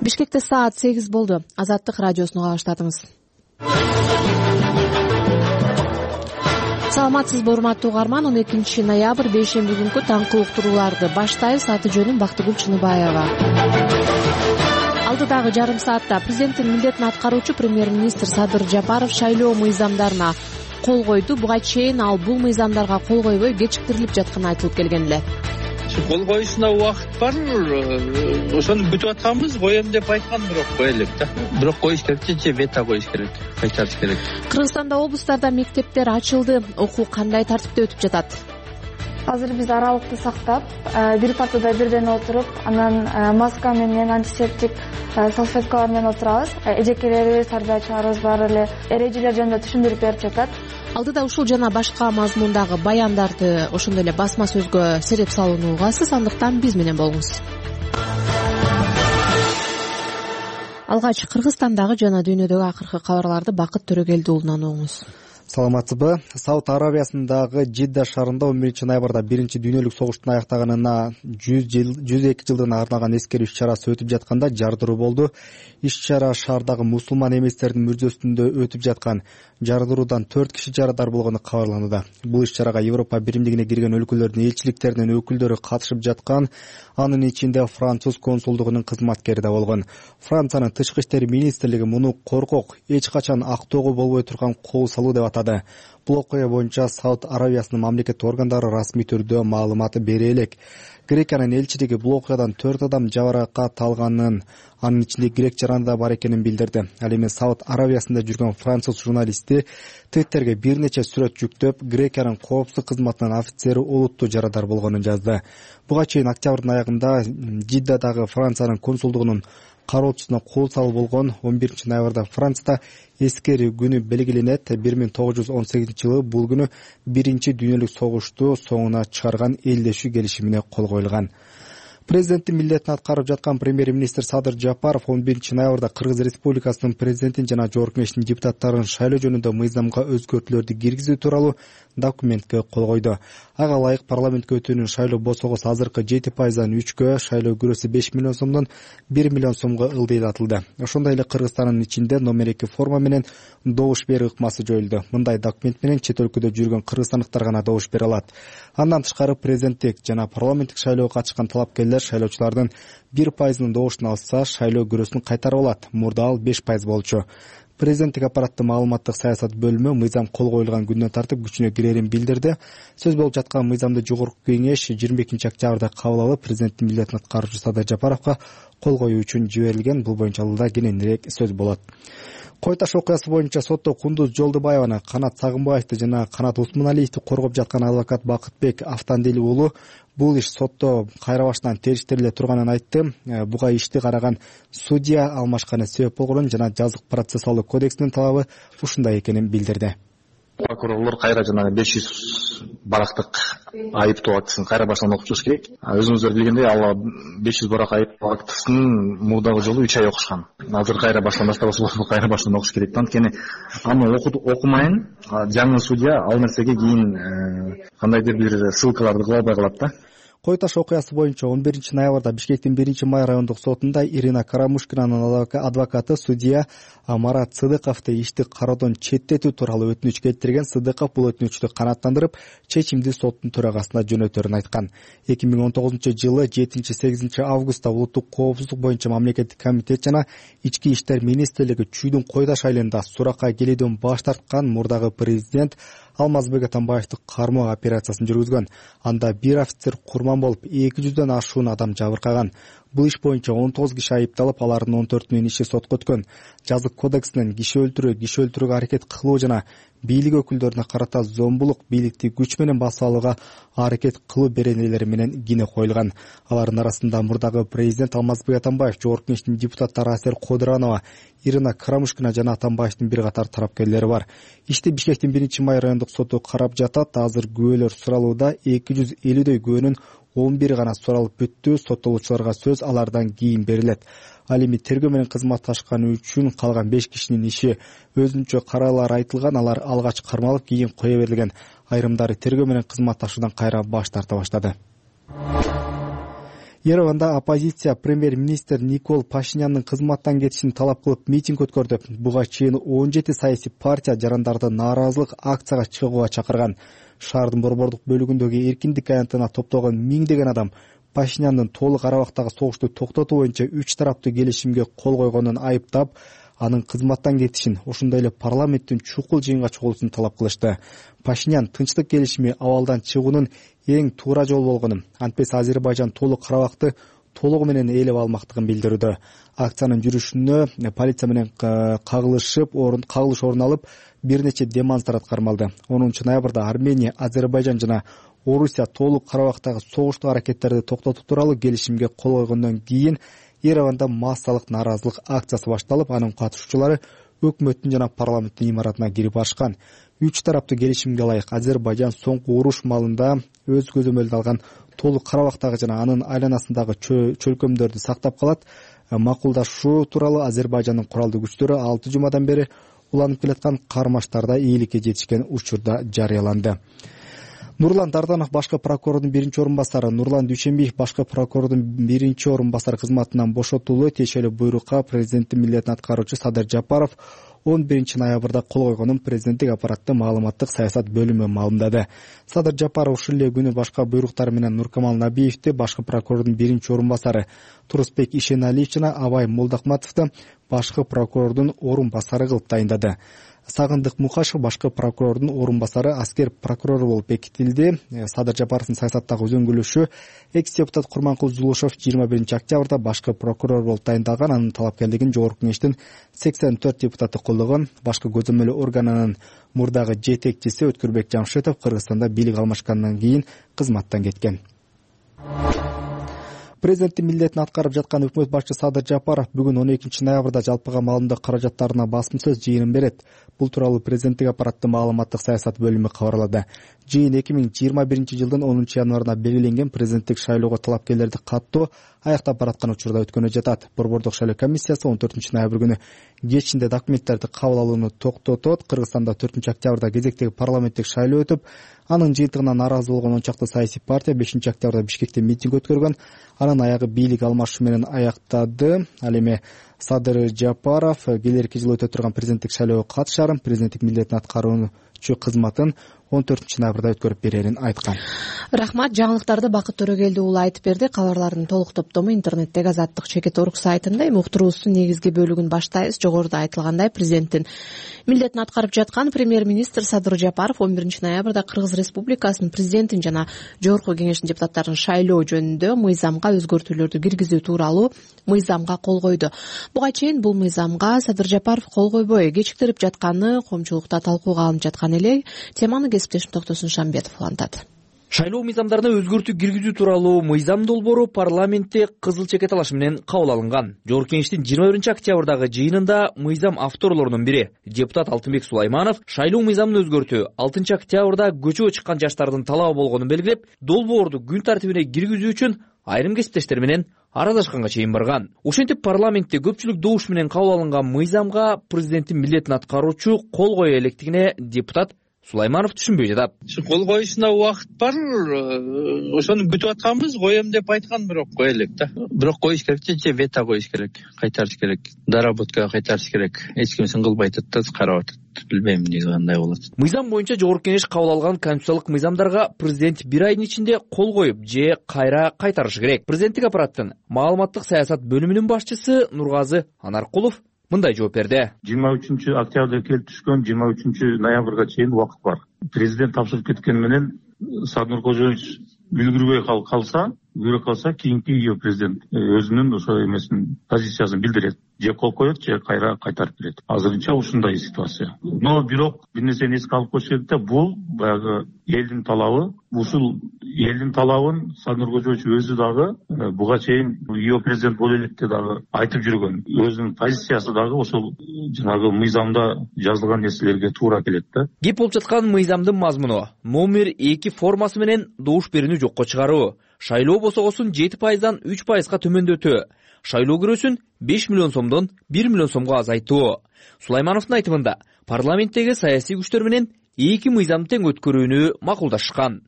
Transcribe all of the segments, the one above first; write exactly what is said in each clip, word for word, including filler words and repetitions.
Бишкекте саат сегиз болду. Азаттык радиосуну кабаштадыңыз. Саламатсызбы, урматтуу угарман. он экинчи ноябрь бейшемби күнкү таңкы уктурууларды баштайбыз. Аты жөнүм Бактыгүл Чыныбаева. Алдыдагы жарым саатта президенттин милдетин аткаруучу премьер-министр Садыр Жапаров шайлоо мыйзамдарына кол койду. Буга чейин ал бул мыйзамдарга кол койбой кечиктирилип жатканы айтылып келген эле. Кол коюшуна убакыт бар, ошону күтүп атканбыз, коем деп айткан, бирок кое элек да. Бирок коюш керек же вето коюш керек, кайтарыш керек. Кыргызстанда облустарда мектептер ачылды. Окуу кандай тартипте өтүп жатат? Азыр биз аралыкты сактап, бир партада бирден отуруп, анан маска менен антисептик салфеткалар менен отурабыз. Эжекелерибиз, ар дайчыларыбыз баары эле эрежелер жөнүндө түшүндүрүп берип жатат. Алдыда ушул жана башка мазмундагы баяндарды, ошондой эле басма сөзгө сереп салууну угасыз, андыктан биз менен болуңуз. Алгач Кыргызстандагы жана дүйнөдөгү акыркы кабарларды Бакыт Төрөгелди уулунан угуңуз. Саламатсызбы. Сауд Арабиясындагы Жидда шаарында он биринчи ноябрда биринчи дүйнөлүк согуштун аяктаганына жүз эки жылдыгына арналган эскерүү иш-чарасы өтүп жатканда жардыруу болду. Иш-чара шаардагы мусулман эместердин мүрзөсүндө өтүп жаткан. Жардыруудан төрт киши жарадар болгону кабарланды. Бул иш-чарага Европа биримдигине кирген өлкөлөрдүн элчиликтеринин өкүлдөрү катышып жаткан. Анын ичинде Француз консулдугунун кызматкери да болгон. Франциянын тышкы иштер министрлиги муну коркок, эч качан актоого болбой турган кол салуу деп атады. Бул окуя боюнча Сауд Арабиясынын мамлекеттик органдары расмий түрдө маалымат бере элек. Грекиянын элчилиги бул окуядан төрт адам жабыркат алганын, анын ичинде грек жараны да бар экенин билдирди. Ал эми Сауд Арабиясында жүргөн француз журналисти Твиттерге бир нече сүрөт жүктөп, Грекиянын коопсуздук кызматынын офицери олуттуу жарадар болгонун жазды. Буга чейин октябрдын аягында Жиддадагы Франциянын консулдугунун кароочусуна кол салуу болгон. он биринчи ноябрда Францияда эскерүү күнү белгиленет. бир миң тогуз жүз он сегизинчи жылы бул күнү биринчи дүйнөлүк согушту соңуна чыгарган элдешүү келишимине кол коюлган. Президенттин милдетин аткарып жаткан премьер-министр Садыр Жапаров он биринчи ноябрда Кыргыз Республикасынын президентин жана Жогорку Кеңештин депутаттарын шайлоо жөнүндө мыйзамга өзгөртүүлөрдү киргизүү тууралуу документке кол койду. Ага ылайык парламентке өтүүнүн шайлоо босогосу азыркы жети пайыздан үчкө, шайлоо күрөсү беш миллион сомдон бир миллион сомго ылдыйлатылды. Ошондой эле Кыргызстандын ичинде номер эки форма менен добуш берүү ыкмасы жоюлду. Мындай документ менен чет өлкөдө жүргөн кыргызстандыктар гана добуш бере алат. Андан тышкары президенттик жана парламенттик шайлоого катышкан талапкерлер шайлоочулардын бир пайызынын добушун алса, шайлоо күрөсүн кайтарып алат. Мурда ал беш пайыз болчу. Президенттик аппараттын маалыматтык саясат бөлүмү мыйзам кол коюлган күндөн тартып күчүнө кирерин билдирди. Сөз болуп жаткан мыйзамды Жогорку Кеңеш жыйырма экинчи октябрда кабыл алып, президенттин милдетин аткаруучу Садыр Жапаровго кол коюу үчүн жиберилген. Бул боюнча алда кененирээк сөз болот. Кой таш окуясы боюнча сотто Кундуз Жолдубаеваны, Канат Сагынбаевди жана Канат Усмоналиевди коргоп жаткан адвокат Бакытбек Автандели уулу бул иш сотто кайра башынан териштириле турганын айтты. Буга ишти караган судья алмашканы себеп болгонун жана жазык процессуалдык кодекстин талабы ушундай экенин билдирди. Прокурорлор кайра жанагы беш жүз барактык айыптоо актысын кайра башынан окуп чыгыш керек. Өзүңүздөр билгендей, ал беш жүз барак айыптоо актысын мурдагы жолу үч ай окушкан. Азыр кайра башынан баштабаса кайра башынан окуш керек. Анткени аны окумайын жаңы судья ал нерсеге кийин кандайдыр бир ссылкаларды кыла албай калат да. Кой таш окуясы боюнча он биринчи ноябрда Бишкектин биринчи май райондук сотунда Ирина Карамушкинанын адвокаты судья Марат Сыдыковду ишти кароодон четтетүү тууралуу өтүнүч келтирген. Сыдыков бул өтүнүчтү канааттандырып, чечимди соттун төрагасына жөнөтөрүн айткан. эки миң он тогузунчу жылы жетинчи сегизинчи августта улуттук коопсуздук боюнча мамлекеттик комитет жана ички иштер министрлиги Чүйдүн Кой таш айылында суракка келүүдөн баш тарткан мурдагы президент Алмазбек Атамбаевди кармоо операциясын жүргүзгөн. Анда бир офицер курман болуп, эки жүздөн ашуун адам жабыркаган. Бул иш боюнча он тогуз киши айыпталып, алардын он төртүнүн иши сотко өткөн. Жазык кодексинин киши өлтүрүү, киши өлтүрүүгө аракет кылуу жана бийлик өкүлдөрүнө карата зомбулук, бийликти күч менен басып алууга аракет кылуу беренелери менен кине коюлган. Алардын арасында мурдагы президент Алмазбек Атамбаев, Жогорку Кеңештин депутаттары Асер Кодыранова, Ирина Карамушкина жана Атамбаевдин бир катар тарапкерлери бар. Ишти Бишкектин биринчи май райондук соту карап жатат. Азыр күбөлөр суралууда. эки жүз элүүдөй күбөнүн он бир гана суралып бүттү. Соттолуучуларга сөз алардан кийин берилет. Ал эми тергөө менен кызматташканы үчүн калган беш кишинин иши өзүнчө каралары айтылган. Алар алгач кармалып, кийин кое берилген. Айрымдары тергөө менен кызматташуудан кайра баш тарта баштады. Ереванда оппозиция премьер-министр Никол Пашиняндын кызматтан кетишин талап кылып митинг өткөрдү. Буга чейин он жети саясий партия жарандарды нааразылык акцияга чыгууга чакырган. Шаардын борбордук бөлүгүндөгү эркиндик аянтына топтогон миңдеген адам Пашиняндын толук арабактагы согушту токтотуу боюнча үч тараптуу келишимге кол койгонун айыптап, анын кызматтан кетишин, ошондой эле парламенттин чукул жыйынга чогулуусун талап кылышты. Пашинян тынчтык келишими абалдан чыгуунун эң туура жол болгонун, антпес Азербайжан толук карабакты толугу менен ээлеп алмактыгын билдирүүдө. Акциянын жүрүшүнө полиция менен кагылышып, орун кагылыш орун алып, бир нече демонстрант кармалды. онунчу ноябрда Армения, Азербайжан жана Орусия толук карабактагы согуштук аракеттерди токтотуу тууралуу келишимге кол койгондон кийин Ереванда массалык нааразылык акциясы башталып, анын катышуучулары өкмөттүн жана парламенттин имаратына кирип барышкан. Үч тараптуу келишимге ылайык Азербайжан соңку уруш малында өз көзөмөлүнө алган толук карабактагы жана анын айланасындагы чөлкөмдөрдү сактап калат. Макулдашуу тууралуу Азербайжандын куралдуу күчтөрү алты жумадан бери уланып келаткан кармаштарда ийгиликке жетишкен учурда жарыяланды. Нурлан Дарданов башкы прокурордун биринчи орун басары, Нурлан Дүйшенбиев башкы прокурордун биринчи орун басары кызматынан бошотулуу тиешелүү буйрукка президенттин милдетин аткаруучу Садыр Жапаров он биринчи ноябрда кол койгонун президенттик аппараттын маалыматтык саясат бөлүмү маалымдады. Садыр Жапаров ушул эле күнү башка буйруктар менен Нуркамал Набиевди башкы прокурордун биринчи орун басары, Турусбек Ишеналиев жана Абай Молдахматовду башкы прокурордун орун басары кылып дайындады. Сагындык Мухашев башкы прокурордун орун басары, аскер прокурору болуп бекитилди. Садыр Жапаровдун саясаттагы үзөңгүлүшү экс-депутат Курманкул Зулушев жыйырма биринчи октябрда башкы прокурор болуп дайындалган. Анын талапкерлигин Жогорку Кеңештин сексен төрт депутаты колдогон. Башкы көзөмөлүү органынын мурдагы жетекчиси Өткүрбек Жамшитов Кыргызстанда бийлик алмашкандан кийин кызматтан кеткен. Президенттин милдетин аткарып жаткан өкмөт башчысы Садыр Жапаров бүгүн он экинчи ноябрда жалпыга маалымдоо каражаттарына басым сөз жыйынын берет. Бул тууралуу президенттик аппараттын маалыматтык саясат бөлүмү кабарлады. Жыйын эки миң жыйырма биринчи жылдын онунчу январында белгиленген президенттик шайлоого талапкерлерди каттоо аяктап бараткан учурда өткөнү жатат. Борбордук шайлоо комиссиясы он төртүнчү ноябрь күнү кечинде документтерди кабыл алууну токтотот. Кыргызстанда төртүнчү октябрда кезектеги парламенттик шайлоо өтүп, анын жыйынтыгына нааразы болгон он чакты саясий партия бешинчи октябрда Бишкекте митинг өткөргөн. Анын аягы бийлик алмашуу менен аяктады. Ал эми Садыр Жапаров келерки жылы өтө турган президенттик шайлоого катышарын, президенттик милдетин аткаруучу кызматын он төртүнчү ноябрда өткөрүп берерин айткан. Рахмат. Жаңылыктарды Бакыт Төрөгелди уулу айтып берди. Кабарлардын толук топтому интернеттеги Азаттык чекит орг сайтында. Эми уктуруубуздун негизги бөлүгүн баштайбыз. Жогоруда айтылгандай, президенттин милдетин аткарып жаткан премьер-министр Садыр Жапаров он биринчи ноябрда Кыргыз Республикасынын президентин жана Жогорку Кеңештин депутаттарын шайлоо жөнүндө мыйзамга өзгөртүүлөрдү киргизүү тууралуу мыйзамга кол койду. Буга чейин бул мыйзамга Садыр Жапаров кол койбой кечиктирип жатканы коомчулукта талкууга алынып жаткан эле. Теманы кесиптешим Токтосун Шамбетов улантат. Шайлоо мыйзамдарына өзгөртүү киргизүү тууралуу мыйзам долбоору парламентте кызыл чекет талашы менен кабыл алынган. Жогорку Кеңештин жыйырма биринчи октябрдагы жыйынында мыйзам авторлорунун бири депутат Алтынбек Сулайманов шайлоо мыйзамын өзгөртүү алтынчы октябрда көчөгө чыккан жаштардын талабы болгонун белгилеп, долбоорду күн тартибине киргизүү үчүн айрым кесиптештер менен арадашканга чейин барган. Ошентип парламентте көпчүлүк добуш менен кабыл алынган мыйзамга президенттин милдетин аткаруучу кол кое электигине депутат Сулайманов түшүнбөй жатат. Кол коюшуна убакыт бар, ошону күтүп атканбыз, коем деп айткан, бирок кое элек да. Бирок коюш керек же вето коюш керек, кайтарыш керек, доработкага кайтарыш керек. Эч ким сынгылбай атат да, карап атат. Билбейм негизи кандай болот. Мыйзам боюнча Жогорку Кеңеш кабыл алган конституциялык мыйзамдарга президент бир айдын ичинде кол коюп же кайра кайтарышы керек. Президенттик аппараттын маалыматтык саясат бөлүмүнүн башчысы Нургазы Анаркулов мындай жооп берди. жыйырма үчүнчү октябрда келип түшкөн, жыйырма үчүнчү ноябрга чейин убакыт бар. Президент тапшырып кеткен менен Садыр Кожоевич үлгүрбөй калса, үлгүрө калса, кийинки ее президент өзүнүн ошо эмесин позициясын билдирет. Же кол коет, же кайра кайтарып берет. Азырынча ушундай ситуация. Но бирок бир нерсени эске алып коюш керек да, бул баягы элдин талабы. Ушул элдин талабын Садыр Кожоевич өзү дагы буга чейин ее президент боло электе дагы айтып жүргөн. Өзүнүн позициясы дагы ошол жанагы мыйзамда жазылган нерселерге туура келет да. Кеп болуп жаткан мыйзамдын мазмуну номер эки формасы менен добуш берүүнү жокко чыгаруу, шайлоо босогосун жети пайыздан үч пайызга төмөндөтүү, шайлоо кирөөсүн беш миллион сомдон бир миллион сомго азайтуу. Сулаймановдун айтымында парламенттеги саясий күчтөр менен эки мыйзамды тең өткөрүүнү макулдашкан.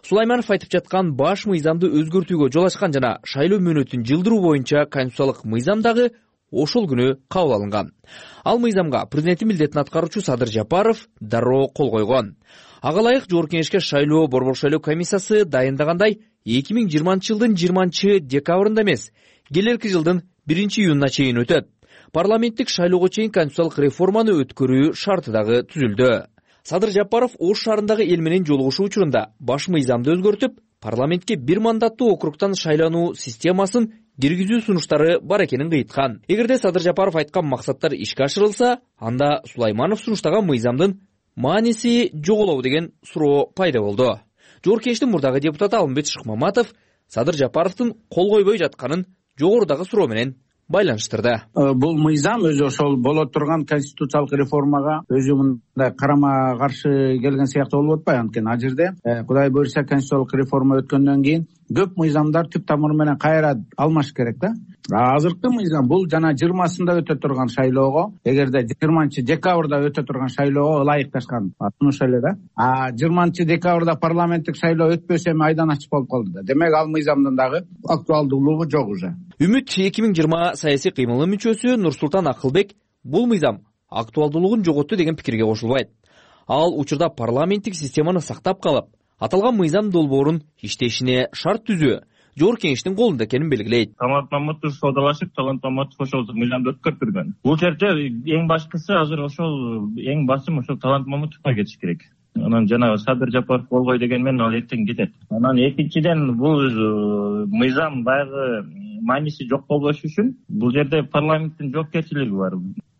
Сулайманов айтып жаткан баш мыйзамды өзгөртүүгө жол ачкан жана шайлоо мөөнөтүн жылдыруу боюнча конституциялык мыйзам дагы ошол күнү кабыл алынган. Ал мыйзамга президенттин милдетин аткаруучу Садыр Жапаров дароо кол койгон. Ага ылайык Жогорку Кеңешке шайлоо борбор шайлоо комиссиясы дайындагандай эки миң жыйырманчы жылдын жыйырманчы декабрында эмес, келерки жылдын биринчи июнуна чейин өтөт. Парламенттик шайлоого чейин конституциялык реформаны өткөрүү шарты дагы түзүлдү. Садыр Жапаров Ош шаарындагы эл менен жолугушуу учурунда баш мыйзамды өзгөртүп, парламентке бир мандаттуу округтан шайлануу системасын киргизүү сунуштары бар экенин кыйткан. Эгерде Садыр Жапаров айткан максаттар ишке ашырылса, анда Сулайманов сунуштаган мыйзамдын мааниси жоголобу деген суроо пайда болду. Жогорку Кеңештин мурдагы депутаты Алмамбет Шыкмаматов Садыр Жапаровдун кол койбой жатканын жогорудагы суроо менен байланыштырды. Бул мыйзам өзү ошол боло турган конституциялык реформага өзү мындай карама каршы келген сыяктуу болуп атпайбы? Анткени ал жерде Кудай буйрса конституциялык реформа өткөндөн кийин көп мыйзамдар түп тамыры менен кайра алмаш керек да. Азыркы мыйзам бул жана жыйырмасында өтө турган шайлоого, эгерде жыйырманчы декабрда өтө турган шайлоого ылайыкташкан сунуш эле да. А жыйырманчы декабрда парламенттик шайлоо өтпөсө эми айдан ачык болуп калды да. Демек ал мыйзамдын дагы актуалдуулугу жок уже. Үмүт эки миң жыйырма саясий кыймылынын мүчөсү Нурсултан Акылбек бул мыйзам актуалдуулугун жоготту деген пикирге кошулбайт. Ал учурда парламенттик системаны сактап калып, аталган мыйзам долбоорун иштешине шарт түзүү Жогорку Кеңештин колунда экенин белгилейт. Талант Маматов соодалашып, Талант Маматов ошол мыйзамды өткөртүргөн. Бул жерде эң башкысы азыр ошол эң басым ошол Талант Маматовго кетиш керек. Анан жана Садыр Жапаров болгой деген менен ал эртең кетет. Анан экинчиден бул мыйзам баягы мааниси жок болбош үчүн бул жерде парламенттин жоопкерчилиги бар.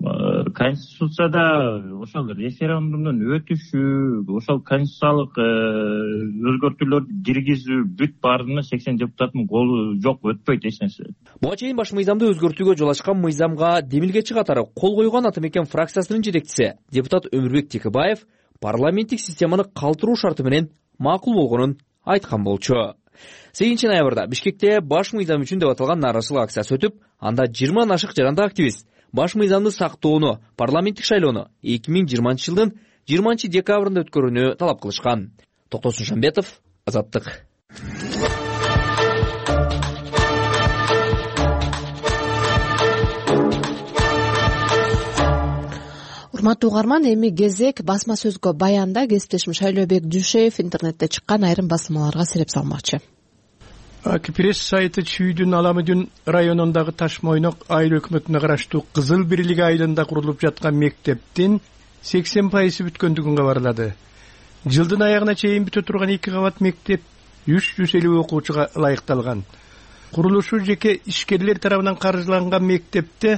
Конституцияда ошол референдумдун өтүшү, ошол конституциялык өзгөртүүлөр киргизүү бүт баарына сексен депутаттын колу жок, өтпөйт эч нерсе. Буга чейин баш мыйзамды өзгөртүүгө жол ачкан мыйзамга демилгечи катары кол койгон Ата Мекен фракциясынын жетекчиси депутат Өмүрбек Текебаев парламенттик системаны калтыруу шарты менен макул болгонун айткан болчу. сегизинчи ноябрда Бишкекте баш мыйзам үчүн деп аталган нааразычылык акциясы өтүп, анда жыйырмадан ашык жаранды активист баш мыйзамды сактоону, парламенттик шайлоону эки миң жыйырманчы жылдын жыйырманчы декабрында өткөрүүнү талап кылышкан. Токтосун Шамбетов, Азаттык. Урматтуу угарман, эми кезек басма сөзгө баянда кесиптешим Шайлообек Дүйшеев интернетте чыккан айрым басылмаларга сереп салмакчы. Акипресс сайты Чүйдүн Аламыдүн районундагы Ташмойнок айыл өкмөтүнө караштуу Кызыл Бирлик айылында курулуп жаткан мектептин сексен пайызы бүткөндүгүн кабарлады. Жылдын аягына чейин бүтө турган эки кабат мектеп үч жүз элүү окуучуга ылайыкталган. Курулушу жеке ишкерлер тарабынан каржыланган мектепте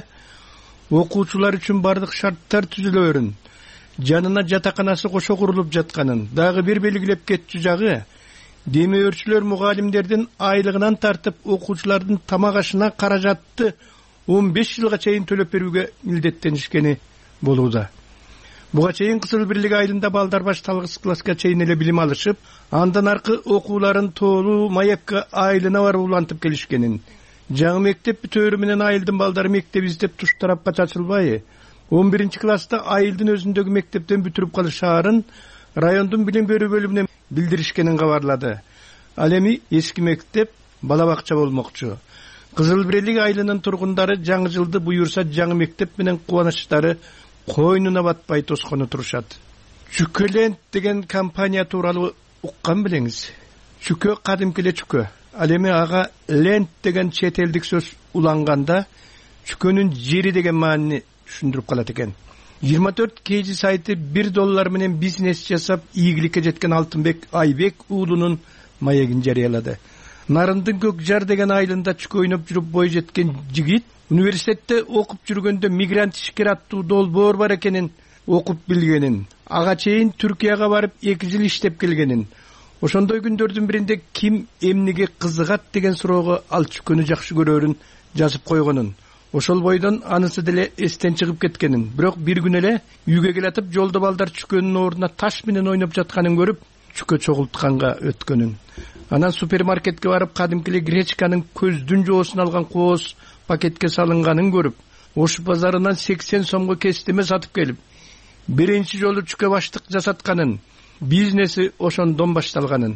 окуучулар үчүн бардык шарттар түзүлөрүн, жанына жатаканасы кошо курулуп жатканын, дагы бир белгилеп кетчү жагы демөөрчүлөр мугалимдердин айлыгынан тартып окуучулардын тамак ашына каражатты он беш жылга чейин төлөп берүүгө милдеттенишкени болууда. Буга чейин Кызыл Бирлик айылында балдар башталгыс класска чейин эле билим алышып, андан аркы окууларын тоолуу маекка айылына барып улантып келишкенин, жаңы мектеп бүтөөрү менен айылдын балдары мектеп издеп туш тарапка чачылбай, он биринчи класста айылдын өзүндөгү мектептен бүтүрүп калышаарын райондун билим берүү бөлүмүнө билдиришкенин кабарлады. Ал эми эски мектеп бала бакча болмокчу. Кызыл Бирлик айылынын тургундары жаңы жылды буюрса жаңы мектеп менен кубанычтары койнуна батпай тоскону турушат. Чүкөлент деген компания тууралуу уккан билеңиз. Чүкө кадимки эле чүкө. Ал эми ага лент деген чет элдик сөз уланганда чүкөнүн жери деген маанини түшүндүрүп калат экен. жыйырма төрт кж сайты бир доллар менен бизнес жасап ийгиликке жеткен Алтынбек Айбек уулунун маегин жарыялады. Нарындын көк жар деген айылында чүкө ойноп жүрүп бой жеткен жигит университетте окуп жүргөндө мигрант ишкер аттуу долбоор бар экенин окуп билгенин, ага чейин Түркияга барып эки жыл иштеп келгенин, ошондой күндөрдүн биринде ким эмнеге кызыгат деген суроого ал чүкөнү жакшы көрөрүн жазып койгонун, ошол бойдон анысы деле эстен чыгып кеткенин, бирок бир күн эле үйгө келатып жолдо балдар чүкөнүн ордуна таш менен ойноп жатканын көрүп чүкө чогултканга өткөнүн. Анан супермаркетке барып кадимки эле гречканын көздүн жоосун алган кооз пакетке салынганын көрүп, Ош базарынан сексен сомго кестеме сатып келип, биринчи жолу чүкө баштык жасатканын, бизнеси ошондон башталганын,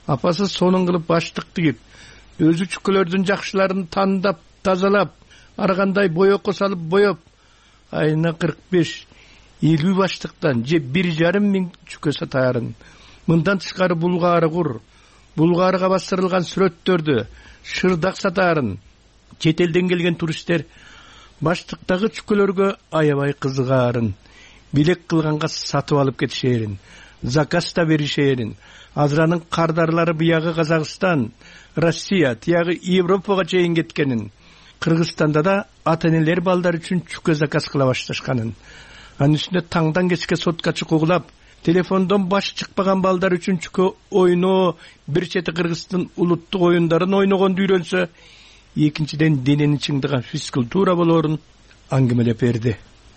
апасы сонун кылып баштык тигип, өзү чүкөлөрдүн жакшыларын тандап, тазалап, ар кандай боекко салып боеп, айына кырк беш элүү баштыктан же бир жарым миң чүкө сатаарын. Мындан тышкары булгаары кур, булгаарга бастырылган сүрөттөрдү, шырдак сатаарын. Чет элден келген туристтер баштыктагы чүкөлөргө аябай кызыгаарын. Билек кылганга сатып алып кетишээрин, заказ да беришээрин. Азыранын кардарлары биягы Казакстан, Россия, тиягы Европага чейин кеткенин. Кыргызстанда да ата-энелер балдар үчүн чүкө заказ кыла башташканын. Анын үстүнө таңдан кечке сотка чукугулап, телефондон баш чыкпаган балдар үчүн чүкө ойноо, бир чети Кыргыздын улуттук оюндарын ойногонду үйрөнсө, экинчиден денени чыңдаган физкультура болоорун аңгемелеп берди.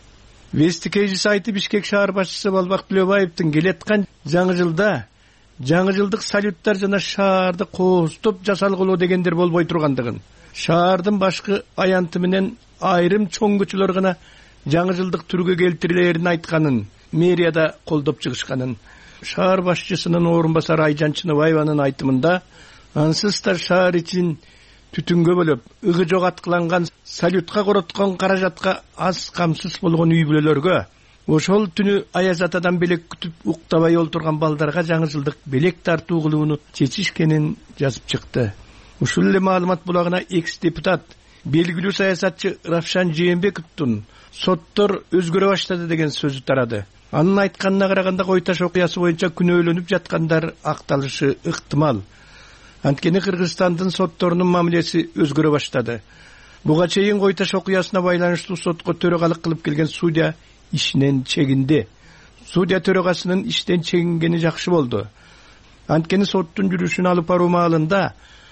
Вести Кейжи сайты Бишкек шаар башчысы Балбак Төлөбаевдин келаткан жаңы жылда жаңы жылдык салюттар жана шаарды кооздоп жасалгылоо дегендер болбой тургандыгын, шаардын башкы аянты менен айрым чоң көчөлөр гана жаңы жылдык түргө келтирилерин айтканын, мэрияда колдоп чыгышканын. Шаар башчысынын орун басары Айжан Чыныбаеванын айтымында, ансыз да шаар ичин түтүнгө бөлөп, ыгы жок аткыланган салютка короткон каражатка аз камсыз болгон үй бүлөлөргө, ошол түнү аяз атадан белек күтүп уктабай олтурган балдарга жаңы жылдык белек тартуу кылууну чечишкенин жазып чыкты. Ушул эле маалымат булагына экс-депутат, белгилүү саясатчы Равшан Жээнбековдун соттор өзгөрө баштады деген сөзү тарады. Анын айтканына караганда Кой Таш окуясы боюнча күнөөлөнүп жаткандар акталышы ыктымал. Анткени Кыргызстандын сотторунун мамилеси өзгөрө баштады. Буга чейин Кой Таш окуясына байланыштуу сотко төрагалык кылып келген судья ишинен чегинди. Судья төрагасынын иштен чегингени жакшы болду. Анткени соттун жүрүшүн алып баруу маалында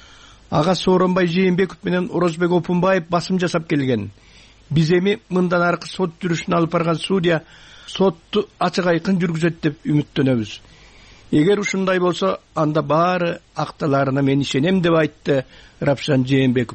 ага Сооронбай Жээнбеков менен Орозбек Опунбаев басым жасап келген. Биз эми мындан аркы сот жүрүшүн алып барган судья сотту ачык айкын жүргүзөт деп үмүттөнөбүз. Эгер ушундай болсо, анда баары акталарына мен ишенем деп айтты Равшан Жээнбеков.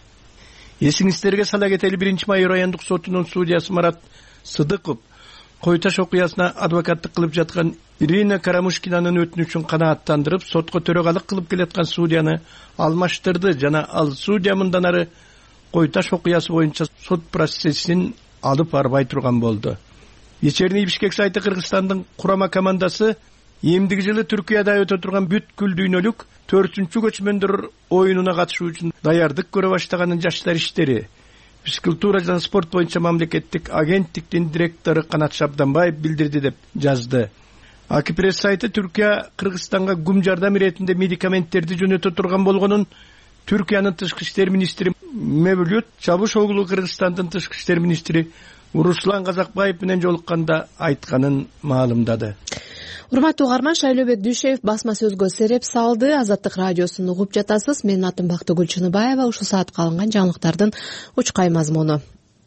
Эсиңиздерге сала кетели, биринчи майор райондук сотунун судьясы Марат Сыдыков Кой Таш окуясына адвокаттык кылып жаткан Ирина Карамушкинанын өтүнүчүн канааттандырып, сотко төрагалык кылып келаткан судьяны алмаштырды жана ал судья мындан ары Кой Таш окуясы боюнча сот процессин алып барбай турган болду. Вечерний Бишкек сайты Кыргызстандын курама командасы эмдиги жылы Түркияда өтө турган бүткүл дүйнөлүк төртүнчү көчмөндөр оюнуна катышуу үчүн даярдык көрө баштаганын жаштар иштери физкультура жана спорт боюнча мамлекеттик агенттиктин директору Канат Шабданбаев билдирди деп жазды. Акипресс сайты Түркия Кыргызстанга гум жардам иретинде медикаменттерди жөнөтө турган болгонун Түркиянын тышкы иштер министри Мевлют Чавушоглу Кыргызстандын тышкы иштер министри Руслан Казакбаев менен жолукканда айтканын маалымдады. Урматтуу угарман, Шайлообек Дүйшеев басма сөзгө сереп салды. Азаттык радиосун угуп жатасыз. Менин атым Бактыгүл Чыныбаева. Ушул саатка алынган жаңылыктардын учкай мазмуну.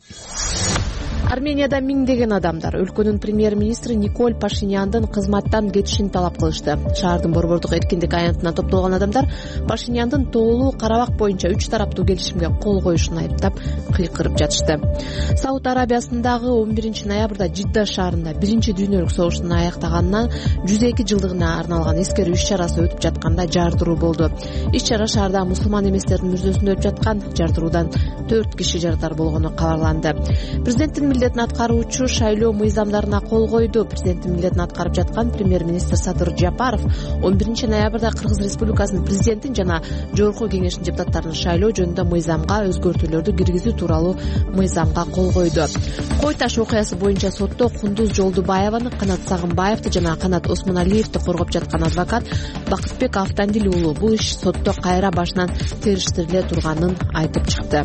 Арменияда миңдеген адамдар өлкөнүн премьер-министри Николь Пашиняндын кызматтан кетишин талап кылышты. Шаардын борбордук эркиндик аянтына топтолгон адамдар Пашиняндын тоолуу Карабак боюнча үч тараптуу келишимге кол коюшун айыптап кыйкырып жатышты. Сауд Арабиясындагы он биринчи ноябрда Жидда шаарында биринчи дүйнөлүк согуштун аяктаганына жүз эки жылдыгына арналган эскерүү иш-чарасы өтүп жатканда жардыруу болду. Иш-чара шаарда мусулман эместердин мүрзөсүндө өтүп жаткан жардыруудан төрт киши жардыр болгону кабарланды. Президенттин милдетин аткаруучу шайлоо мыйзамдарына кол койду. Президенттин милдетин аткарып жаткан премьер-министр Садыр Жапаров он биринчи ноябрда Кыргыз Республикасынын президентин жана жогорку кеңештин депутаттарын шайлоо жөнүндө мыйзамга өзгөртүүлөрдү киргизүү тууралуу мыйзамга кол койду. Кой Таш окуясы боюнча сотто Кундуз Жолдубаеваны, Канат Сагынбаевди жана Канат Осмоналиевди коргоп жаткан адвокат Бакытбек Автандил уулу бул иш сотто кайра башынан териштириле турганын айтып чыкты.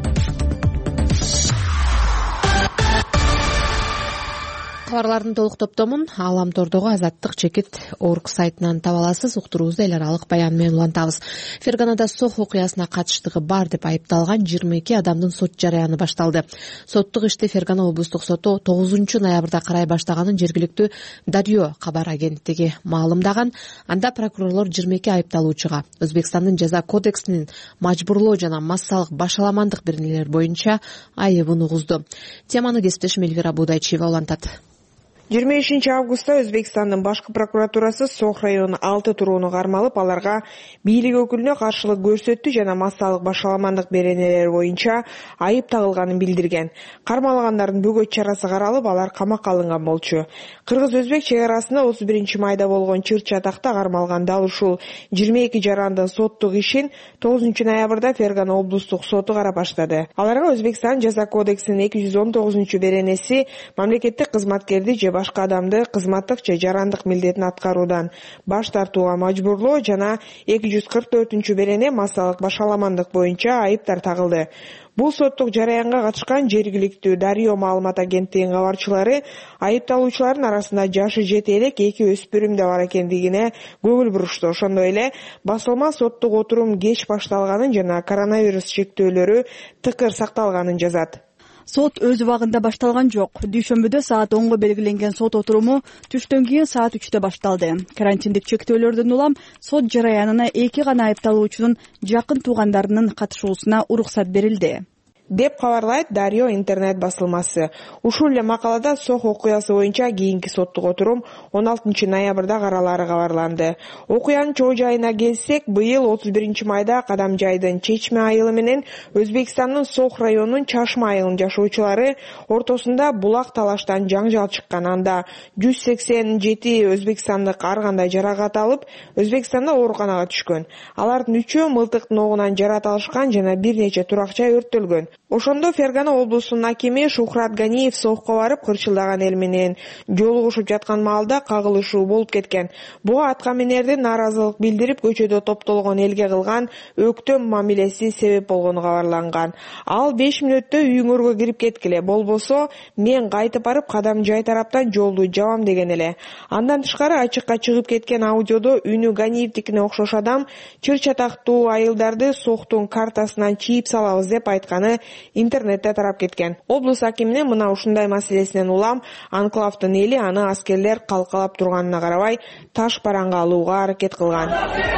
Кабарлардын толук топтомун Аламтордогу Азаттык чекит орг сайтынан таба аласыз. Уктуруубузду эл аралык баян менен улантабыз. Ферганада Сох окуясына катыштыгы бар деп айыпталган жыйырма эки адамдын сот жараяны башталды. Соттук ишти Фергана облустук соту тогузунчу ноябрда карай баштаганын жергиликтүү Дарьё кабар агенттиги маалымдаган. Анда прокурорлор жыйырма эки айыпталуучуга Өзбекстандын жаза кодексинин мажбурлоо жана массалык башаламандык беренелер боюнча айыбын угузду. Теманы кесиптешим Эльвира Будайчиева улантат. жыйырма бешинчи августта Өзбекстандын башкы прокуратурасы Сох районунун алты турууну кармалып, аларга бийлик өкүлүнө каршылык көрсөттү жана массалык башаламандык беренелери боюнча айып тагылганын билдирген. Кармалгандардын бөгөт чарасы каралып, алар камакка алынган болчу. Кыргыз-Өзбек чек арасында отуз биринчи майда болгон чыр-чатакта кармалган дал ушул жыйырма эки жарандын соттук ишин тогузунчу ноябрда Фергана облустук соту карап баштады. Аларга Өзбекстан жаза кодексинин эки жүз он тогузунчу беренеси мамлекеттик кызматкерди же башка адамды кызматтык же жарандык милдетин аткаруудан баш тартууга мажбурлоо жана эки жүз кырк төртүнчү берене массалык башаламандык боюнча айыптар тагылды. Бул соттук жараянга катышкан жергиликтүү Дарио маалымат агенттигинин кабарчылары айыпталуучулардын арасында жашы жети элек эки өспүрүм да бар экендигине көңүл бурушту. Ошондой эле басылма соттук отурум кеч башталганын жана коронавирус чектөөлөрү тыкыр сакталганын жазат. Сот өз убагында башталган жок. Дүйшөмбүдө саат онго белгиленген сот отуруму түштөн кийин саат үчтө башталды. Карантиндик чектөөлөрдөн улам сот жараянына эки гана айыпталуучунун жакын туугандарынын катышуусуна уруксат берилди, деп кабарлайт Дарио интернет басылмасы. Ушул эле макалада Сох окуясы боюнча кийинки соттук отурум он алтынчы ноябрда каралары кабарланды. Окуянын чоо жайына келсек, быйыл отуз биринчи майда Кадам жайдын Чечме айылы менен Өзбекстандын Сох районунун Чашма айылынын жашоочулары ортосунда булак талаштан жаңжал чыккан. Анда жүз сексен жети өзбекстандык ар кандай жаракат алып, Өзбекстанда ооруканага түшкөн. Алардын үчөө мылтыктын огунан жарат алышкан жана бир нече турак жай өрттөлгөн. Ошондо Фергана облусунун акими Шухрат Ганиев Сохко барып кырчылдаган эл менен жолугушуп жаткан маалда кагылышуу болуп кеткен. Буга атка минердин нааразылык билдирип көчөдө топтолгон элге кылган өктөм мамилеси себеп болгону кабарланган. Ал беш мүнөттө үйүңөргө кирип кеткиле, болбосо мен кайтып барып Кадам жай тараптан жолду жабам деген эле. Андан тышкары ачыкка чыгып кеткен аудиодо үнү Ганиевдикине окшош адам чыр-чатактуу айылдарды Сохтун картасынан чийип салабыз деп айтканы интернетте тарап кеткен. Облус акиминин мына ушундай маселесинен улам анклавдын эли аны аскерлер калкалап турганына карабай таш бараңга алууга аракет кылган.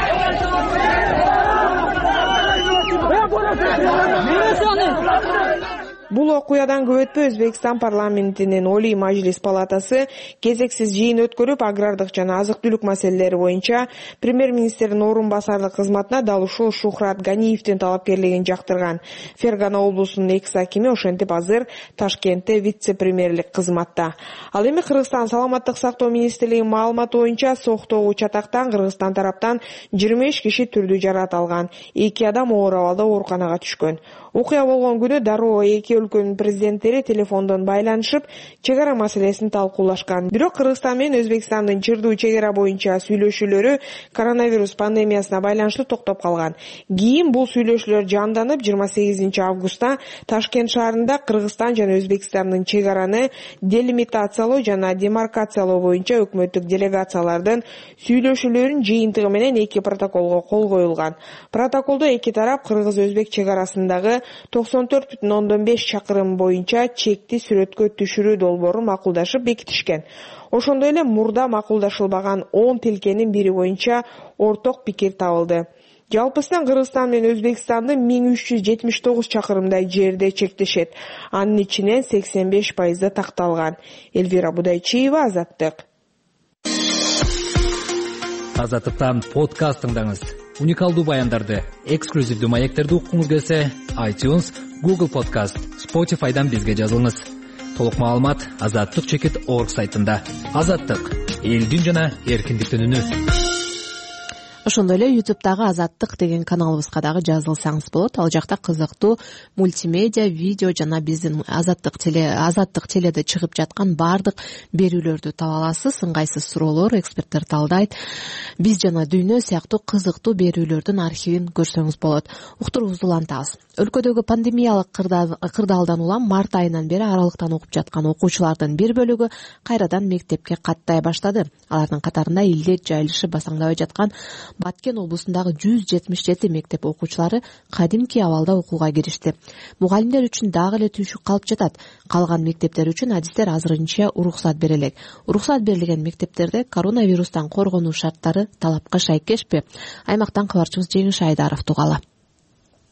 Бул окуядан көп өтпөй Өзбекстан парламентинин Олий Мажлис палатасы кезексиз жыйын өткөрүп, агрардык жана азык-түлүк маселелери боюнча премьер-министрдин орун басарлык кызматына дал ушул Шухрат Ганиевдин талапкерлигин жактырган. Фергана облусунун экс акими ошентип азыр Ташкентте вице-премьерлик кызматта. Ал эми Кыргызстан саламаттык сактоо министрлигинин маалыматы боюнча Сохтогу чатактан Кыргызстан тараптан жыйырма беш киши түрдүү жарат алган. эки адам оор абалда ооруканага түшкөн. Окуя болгон күнү дароо эки өлкөнүн президенттери телефондон байланышып, чек ара маселесин талкуулашкан. Бирок Кыргызстан менен Өзбекстандын чырдуу чек ара боюнча сүйлөшүүлөрү коронавирус пандемиясына байланыштуу токтоп калган. Кийин бул сүйлөшүүлөр жанданып, жыйырма сегизинчи августта Ташкент шаарында Кыргызстан жана Өзбекстандын чек араны делимитациялоо жана демаркациялоо боюнча өкмөттүк делегациялардын сүйлөшүүлөрүнүн жыйынтыгы менен эки протоколго кол коюлган. Протоколдо эки тарап Кыргыз-Өзбек чек арасындагы токсон төрт бүтүн ондон беш чакырым боюнча чекти сүрөткө түшүрүү долбоорун макулдашып бекитишкен. Ошондой эле мурда макулдашылбаган он тилкенин бири боюнча орток пикир табылды. Жалпысынан Кыргызстан менен Өзбекстанды миң үч жүз жетимиш тогуз чакырымдай жерде чектешет. Анын ичинен сексен беш пайызы такталган. Элвира Будайчиева, Азаттык. Азаттыктан подкаст тыңдаңыз. Уникалдуу баяндарды, эксклюзивдүү маектерди уккуңуз келсе, iTunes, Google Podcast, Spotify'дан бизге жазылыңыз. Толук маалымат азаттык чекит точка орг сайтында. Азаттык — элдин жана эркиндиктин үнү. Ошондой эле ютубтагы Азаттык деген каналыбызга дагы жазылсаңыз болот. Ал жакта кызыктуу мультимедиа, видео жана биздин Азаттык теле Азаттык теледе чыгып жаткан бардык берүүлөрдү таба аласыз. Ыңгайсыз суроолор, эксперттер талдайт. Биз жана дүйнө сыяктуу кызыктуу берүүлөрдүн архивин көрсөңүз болот. Уктуруубузду улантабыз. Өлкөдөгү пандемиялык кырдаалдан улам март айынан бери аралыктан окуп жаткан окуучулардын бир бөлүгү кайрадан мектепке каттай баштады. Алардын катарында илдет жайылышып басаңдабай жаткан Баткен облусундагы жүз жетимиш жети мектеп окуучулары кадимки абалда окууга киришти. Мугалимдер үчүн дагы эле түйшүк калып жатат. Калган мектептер үчүн адистер азырынча уруксат берилет. Уруксат берилген мектептерде коронавирустан коргонуу шарттары талапка шайкешпи? Аймактан кабарчыбыз Жеңиш Айдаров тугала.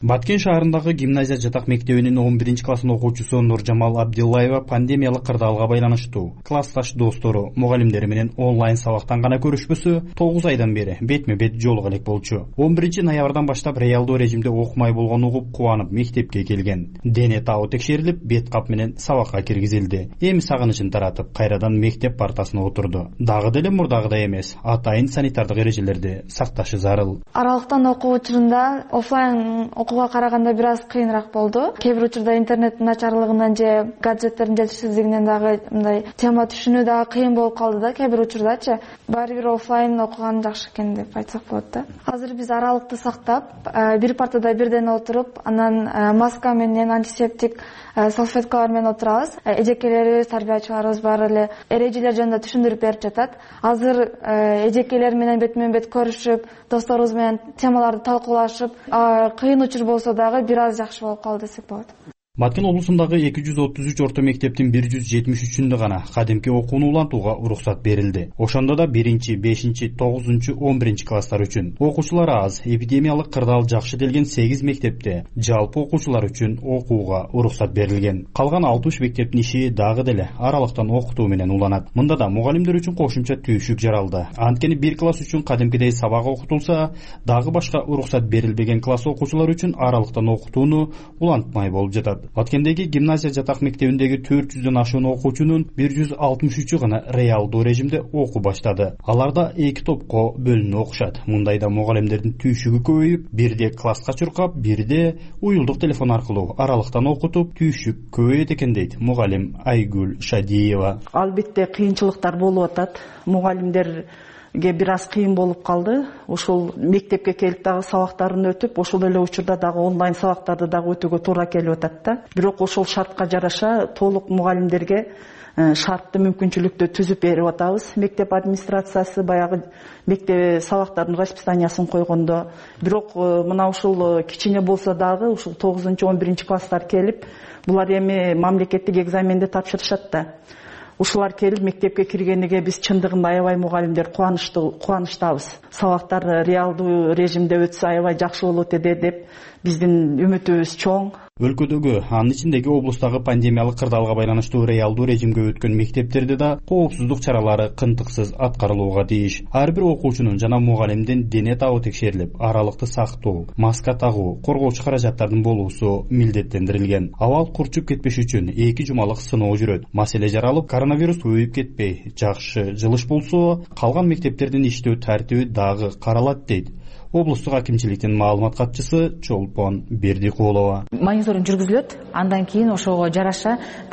Баткен шаарындагы гимназия жатак мектебинин он биринчи класстын окуучусу Нуржамал Абдилаева пандемиялык кырдаалга байланыштуу классташ достору, мугалимдери менен онлайн сабактан гана көрүшпөсө тогуз айдан бери бетме бет жолуга элек болчу. он биринчи ноябрдан баштап реалдуу режимде окумай болгонун угуп кубанып мектепке келген. Дене табы текшерилип, бет кап менен сабакка киргизилди. Эми сагынычын таратып, кайрадан мектеп партасына отурду. Дагы деле мурдагыдай эмес, атайын санитардык эрежелерди сакташы зарыл. Аралыктан окуу учурунда офлайн окууга караганда бир аз кыйыныраак болду. Кээ бир учурда интернеттин начарлыгынан же гаджеттердин жетишсиздигинен дагы мындай тема түшүнүү дагы кыйын болуп калды да, кээ бир учурдачы. Баары бир офлайн окуган жакшы экен деп айтсак болот да. Азыр биз аралыкты сактап, бир партада бирден отуруп, анан маска менен антисептик салфеткалар менен отурабыз. Эжекелерибиз, тарбиячыларыбыз баары эле эрежелер жөнүндө түшүндүрүп берип жатат. Азыр эжекелер менен бетме бет көрүшүп, досторубуз менен темаларды талкуулашып, кыйын учур болсо дагы бир аз жакшы болуп калды десек болот. Баткен облусундагы эки жүз отуз үч орто мектептин бир жүз жетимиш үчүндө гана кадимки окууну улантууга уруксат берилди. Ошондо да биринчи, бешинчи, тогузунчу, он биринчи класстар үчүн окуучулар аз, эпидемиялык кырдаал жакшы делген сегиз мектепте жалпы окуучулар үчүн окууга уруксат берилген. Калган алтымыш мектептин иши дагы деле аралыктан окутуу менен уланат. Мында да мугалимдер үчүн кошумча түйшүк жаралды. Анткени бир класс үчүн кадимкидей сабак окутулса, дагы башка уруксат берилбеген класс окуучулар үчүн аралыктан окутууну улантмай болуп жатат. Баткендеги гимназия жатак мектебиндеги төрт жүздөн ашуун окуучунун бир жүз алтымыш үчү гана реалдуу режимде окуу баштады. Аларда эки топко бөлүнүп окушат. Мындайда мугалимдердин түйшүгү көбөйүп, бирде класска чуркап, бирде уюлдук телефон аркылуу аралыктан окутуп, түйшүк көбөйөт экен дейт мугалим Айгүл Шадиева. Албетте кыйынчылыктар болуп атат. Мугалимдер бир аз кыйын болуп калды. Ошол мектепке келип дагы сабактарын өтүп, ошол эле учурда дагы онлайн сабактарды дагы өтүүгө туура келип атат да. Бирок ошол шартка жараша толук мугалимдерге шартты мүмкүнчүлүктү түзүп берип атабыз. Мектеп администрациясы баягы мектеп сабактардын расписаниясын койгондо, бирок мына ушул кичине болсо дагы ушул тогузунчу, он биринчи класстар келип, булар эми мамлекеттик экзаменди тапшырышат да. Ушулар келип мектепке киргениге биз чындыгында аябай мугалимдер кубанычтуу, кубанычтабыз. Сабактар реалдуу режимде өтсө аябай жакшы болот эди деп биздин үмүтүбүз чоң. Өлкөдөгү, анын ичиндеги облустагы пандемиялык кырдаалга байланыштуу реалдуу режимге өткөн мектептерде да коопсуздук чаралары кынтыксыз аткарылууга тийиш. Ар бир окуучунун жана мугалимдин дене табы текшерилип, аралыкты сактоо, маска тагуу, коргоочу каражаттардын болуусу милдеттендирилген. Абал курчуп кетпеш үчүн эки жумалык сыноо жүрөт. Маселе жаралып, коронавирус көбөйүп кетпей, жакшы жылыш болсо, калган мектептердин иштөө тартиби дагы каралат дейт облустук акимчиликтин маалымат катчысы Чолпон Бердикулова. Мониторинг жүргүзүлөт, андан кийин ошого жараша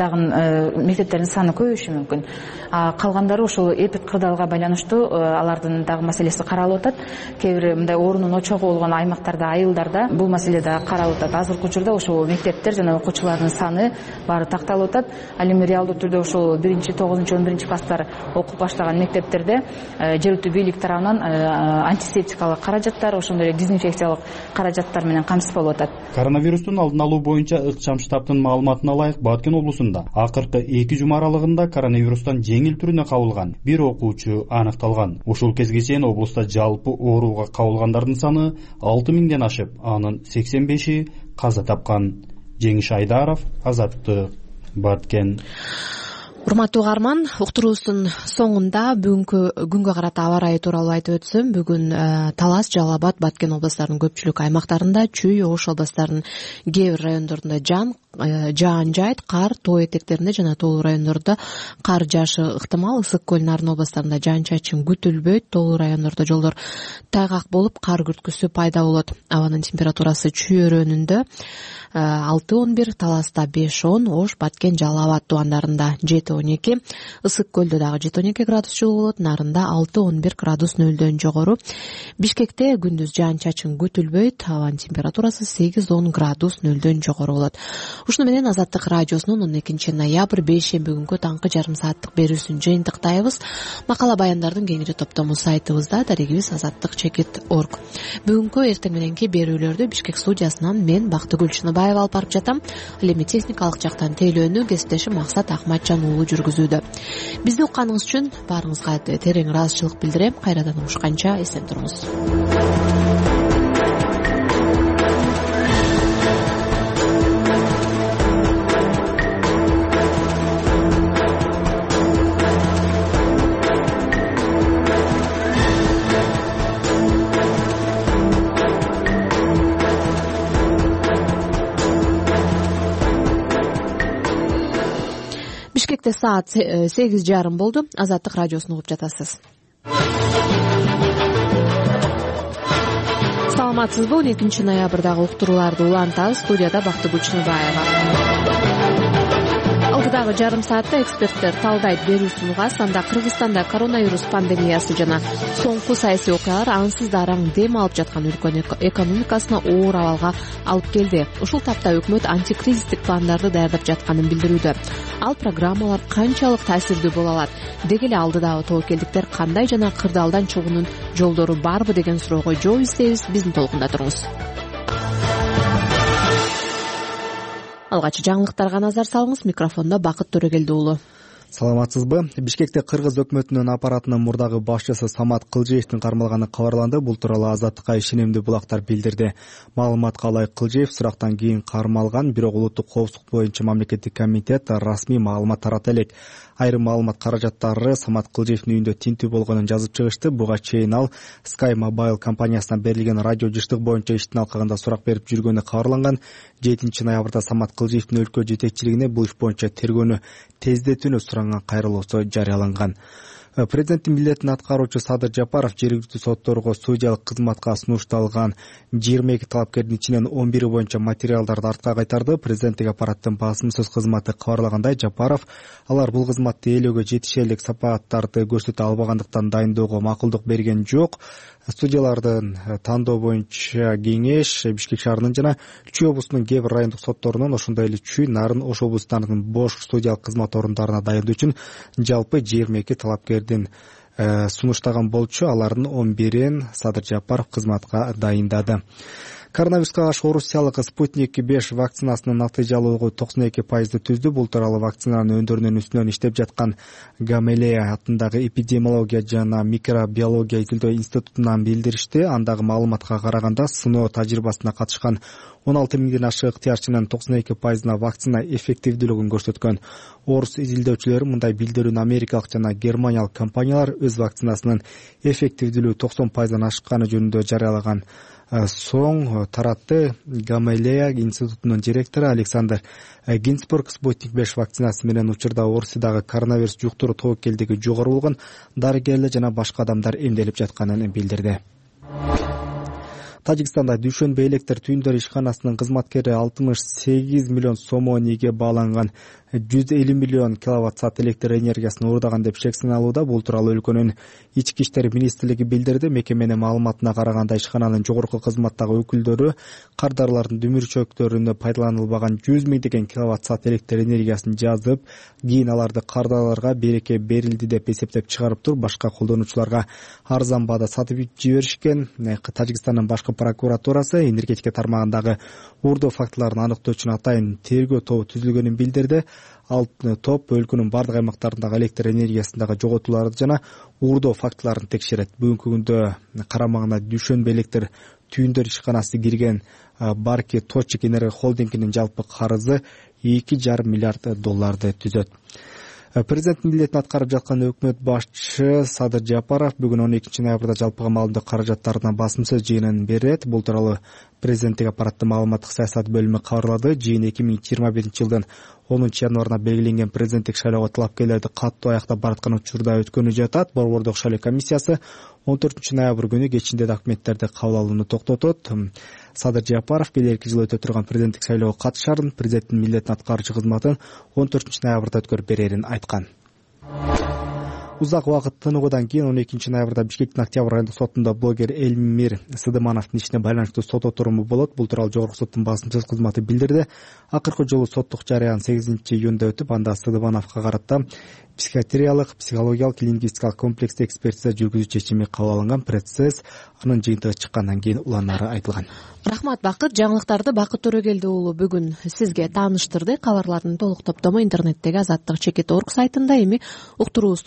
дагы мектептердин саны көбөйүшү мүмкүн. Калгандары ошол эпид кырдаалга байланыштуу алардын дагы маселеси каралып атат. Кээ бир мындай оорунун очогу болгон аймактарда, айылдарда бул маселе дагы каралып атат. Азыркы учурда ошол мектептер жана окуучулардын саны баары такталып атат. Ал эми реалдуу түрдө ошол биринчи, тогузунчу, он биринчи класстар окуп баштаган мектептерде жергиликтүү бийлик тарабынан антисептикалык каражаттар, ошондой эле дезинфекциялык каражаттар менен камсыз болуп атат. Коронавирустун алдын алуу боюнча ыкчам штабтын маалыматына ылайык Баткен облусунда акыркы эки жума аралыгында коронавирустан жеңил түрүнө кабылган бир окуучу аныкталган. Ушул кезге чейин облуста жалпы ооруга кабылгандардын саны алты миңден ашып, анын сексен беши каза тапкан. Жеңиш Айдаров, Азаттык, Баткен. Урматтуу угарман, уктуруубуздун соңунда бүгүнкү күнгө карата аба ырайы тууралуу айтып өтсөм, бүгүн Талас, Жалал Абад, Баткен областарынын көпчүлүк аймактарында, Чүй, Ош областарынын кээ бир райондорунда жан жаан жайт, кар, тоо этектеринде жана тоолуу райондордо кар жаашы ыктымал. Ысык көл, Нарын областарында жаан-чачын күтүлбөйт. Тоолуу райондордо жолдор тайгак болуп, кар күрткүсү пайда болот. Абанын температурасы Чүй өрөөнүндө алты он бир, Таласта беш он, Ош, Баткен, Жалал Абад тубандарында жети он эки, Ысык көлдө дагы жети он эки градус жылуу болот, Нарында алты он бир градус нөлдөн жогору. Бишкекте күндүз жаан-чачын күтүлбөйт, абанын температурасы сегиз он градус нөлдөн жогору болот. Ушуну менен Азаттык радиосунун он экинчи ноябрь бейшемби күнгү таңкы жарым сааттык берүүсүн жыйынтыктайбыз. Макала баяндардын кеңири топтому сайтыбызда, дарегибиз азаттык чекит точка орг. Бүгүнкү эртең мененки берүүлөрдү Бишкек студиясынан мен Бактыгүл Чыныбаева алып барып жатам. Ал эми техникалык жактан тейлөөнү кесиптешим Максат Ахматжан уулу жүргүзүүдө. Бизди укканыңыз үчүн баарыңызга терең ыраазычылык билдирем. Кайрадан угушканча эсен туруңуз. Бишкекте саат сегиз жарым болду. Азаттык радиосун угуп жатасыз. Саламатсызбы? он экинчи ноябрдагы уктурууларды улантабыз. Студияда Бактыгүл Чыныбаева. Алдыдагы жарым саатта эксперттер талдайт берүүсүн угат. Анда Кыргызстанда коронавирус пандемиясы жана соңку саясий окуялар ансыз да араң дем алып жаткан өлкөнүн экономикасына оор абалга алып келди. Ушул тапта өкмөт антикризистик пландарды даярдап жатканын билдирүүдө. Ал программалар канчалык таасирдүү боло алат? Деги эле алдыдагы тобокелдиктер кандай жана кырдаалдан чыгуунун жолдору барбы деген суроого жооп издейбиз. Биздин толкунда туруңуз. Алгачы жаңылыктарга назар салыңыз. Микрофондо Бакыт Төрөгелди уулу. Саламатсызбы? Бишкекте Кыргыз өкмөтүнүн аппаратынын мурдагы башчысы Самат Кылжеевдин кармалганы кабарланды. Бул тууралуу Азаттыкка ишенимдүү булактар билдирди. Маалыматка ылайык Кылжеев сурактан кийин кармалган, бирок улуттук коопсуздук боюнча мамлекеттик комитет расмий маалымат тарата элек. Айрым маалымат каражаттары Самат Кылжеевдин үйүндө тинтүү болгонун жазып чыгышты. Буга чейин ал Sky Mobile компаниясынан берилген радио жыштык боюнча иштин алкагында сурак берип жүргөнү кабарланган. жетинчи ноябрда Самат Кылжеевдин өлкө жетекчилигине бул иш боюнча тергөөнү тездетүүнү суранган кайрылуусу жарыяланган. Президенттин милдетин аткаруучу Садыр Жапаров жергиликтүү сотторго судьялык кызматка сунушталган жыйырма эки талапкердин ичинен он бири боюнча материалдарды артка кайтарды. Президенттик аппараттын басымсыз кызматы кабарлагандай, Жапаров алар бул кызматты ээлөөгө жетише элек сапааттарды көрсөтө албагандыктан дайындоого макулдук берген жок. Судьялардын тандоо боюнча кеңеш Бишкек шаарынын жана Чүй облусунун кээ бир райондук сотторунун, ошондой эле Чүй, Нарын, Ош облустарынын бош судьялык кызмат орундарына дайындоо үчүн жалпы жыйырма эки талапкердин сунуштаган болчу. Алардын он бирин Садыр Жапаров кызматка дайындады. Коронавируска каршы Орусиялык Спутник беш вакцинасынын натыйжалуулугу токсон эки пайызды түздү. Бул тууралуу вакцинанын өндүрүүнүн үстүнөн иштеп жаткан Гамелея атындагы эпидемиология жана микробиология изилдөө институтунан билдиришти. Андагы маалыматка караганда, сыноо тажрыйбасына катышкан он алты миңден ашык ыктыярчынын токсон эки пайызына вакцина эффективдүүлүгүн көрсөткөн. Орус изилдөөчүлөрү мындай билдирүүнү америкалык жана германиялык компаниялар өз вакцинасынын эффективдүүлүгү токсон пайыздан ашканы жөнүндө жарыялаган соң таратты. Гамелея институтунун директору Александр Гинцбург Спутник беш вакцинасы менен учурда Орусиядагы коронавирус жуктуруу тобокелдиги жогору болгон дарыгерлер жана башка адамдар эмделип жатканын билдирди. Тажикстанда Дүйшөнбө электр түйүндөр ишканасынын кызматкери алтымыш сегиз миллион сомго нийге бааланган жүз элүү миллион киловатт саат электр энергиясын уурдаган деп шек сыналууда. Бул тууралуу өлкөнүн ички иштер министрлиги билдирди. Мекеменин маалыматына караганда, ишкананын жогорку кызматтагы өкүлдөрү кардарлардын дүмүрчөктөрүнө пайдаланылбаган жүз миңдеген киловатт саат электр энергиясын жазып, кийин аларды кардарларга береке берилди деп эсептеп чыгарып туруп, башка колдонуучуларга арзан баада сатып жиберишкен. Тажикстандын башкы прокуратурасы энергетика тармагындагы уурдоо фактыларын аныктоо үчүн атайын тергөө тобу түзүлгөнүн билдирди. Ал топ өлкөнүн бардык аймактарындагы электр энергиясындагы жоготууларды жана уурдоо фактыларын текшерет. Бүгүнкү күндө карамагына Дүйшөнбө электр түйүндөр ишканасы кирген Барки Точек энерго холдингинин жалпы карызы эки жарым миллиард долларды түзөт. Президенттин милдетин аткарып жаткан өкмөт башчы Садыр Жапаров бүгүн он экинчи ноябрда жалпыга маалымдоо каражаттарына басымсыз жыйынын берет. Бул тууралуу президенттик аппараттын маалыматтык саясат бөлүмү кабарлады. Жыйын эки миң жыйырма биринчи жылдын онунчу январына белгиленген президенттик шайлоого талапкерлерди каттуу аяктап бараткан учурда өткөнү жатат. Борбордук шайлоо комиссиясы он төртүнчү ноябрь күнү кечинде документтерди кабыл алууну токтотот. Садыр Жапаров келерки жылы өтө турган президенттик шайлоого катышарын, президенттин милдетин аткаруучу кызматын он төртүнчү ноябрда өткөрүп берерин айткан. Узак убакыт тыныгуудан кийин он экинчи ноябрда Бишкектин Октябрь райондук сотунда блогер Эльмир Сыдымановдун ишине байланыштуу сот отуруму болот. Бул тууралуу жогорку соттун басымсыз кызматы билдирди. Акыркы жолу соттук жарыян сегизинчи июнда өтүп, анда Сыдымановго карата психиатриялык, психологиялык, лингвистикалык комплекстик экспертиза жүргүзүү чечими кабыл алынган. Процесс анын жыйынтыгы чыккандан кийин уланары айтылган. Рахмат Бакыт. Жаңылыктарды Бакыт Төрөгелди уулу бүгүн сизге тааныштырды. Кабарлардын толук топтому интернеттеги азаттык чекит точка орг сайтында, эми уктуруубуздун негизги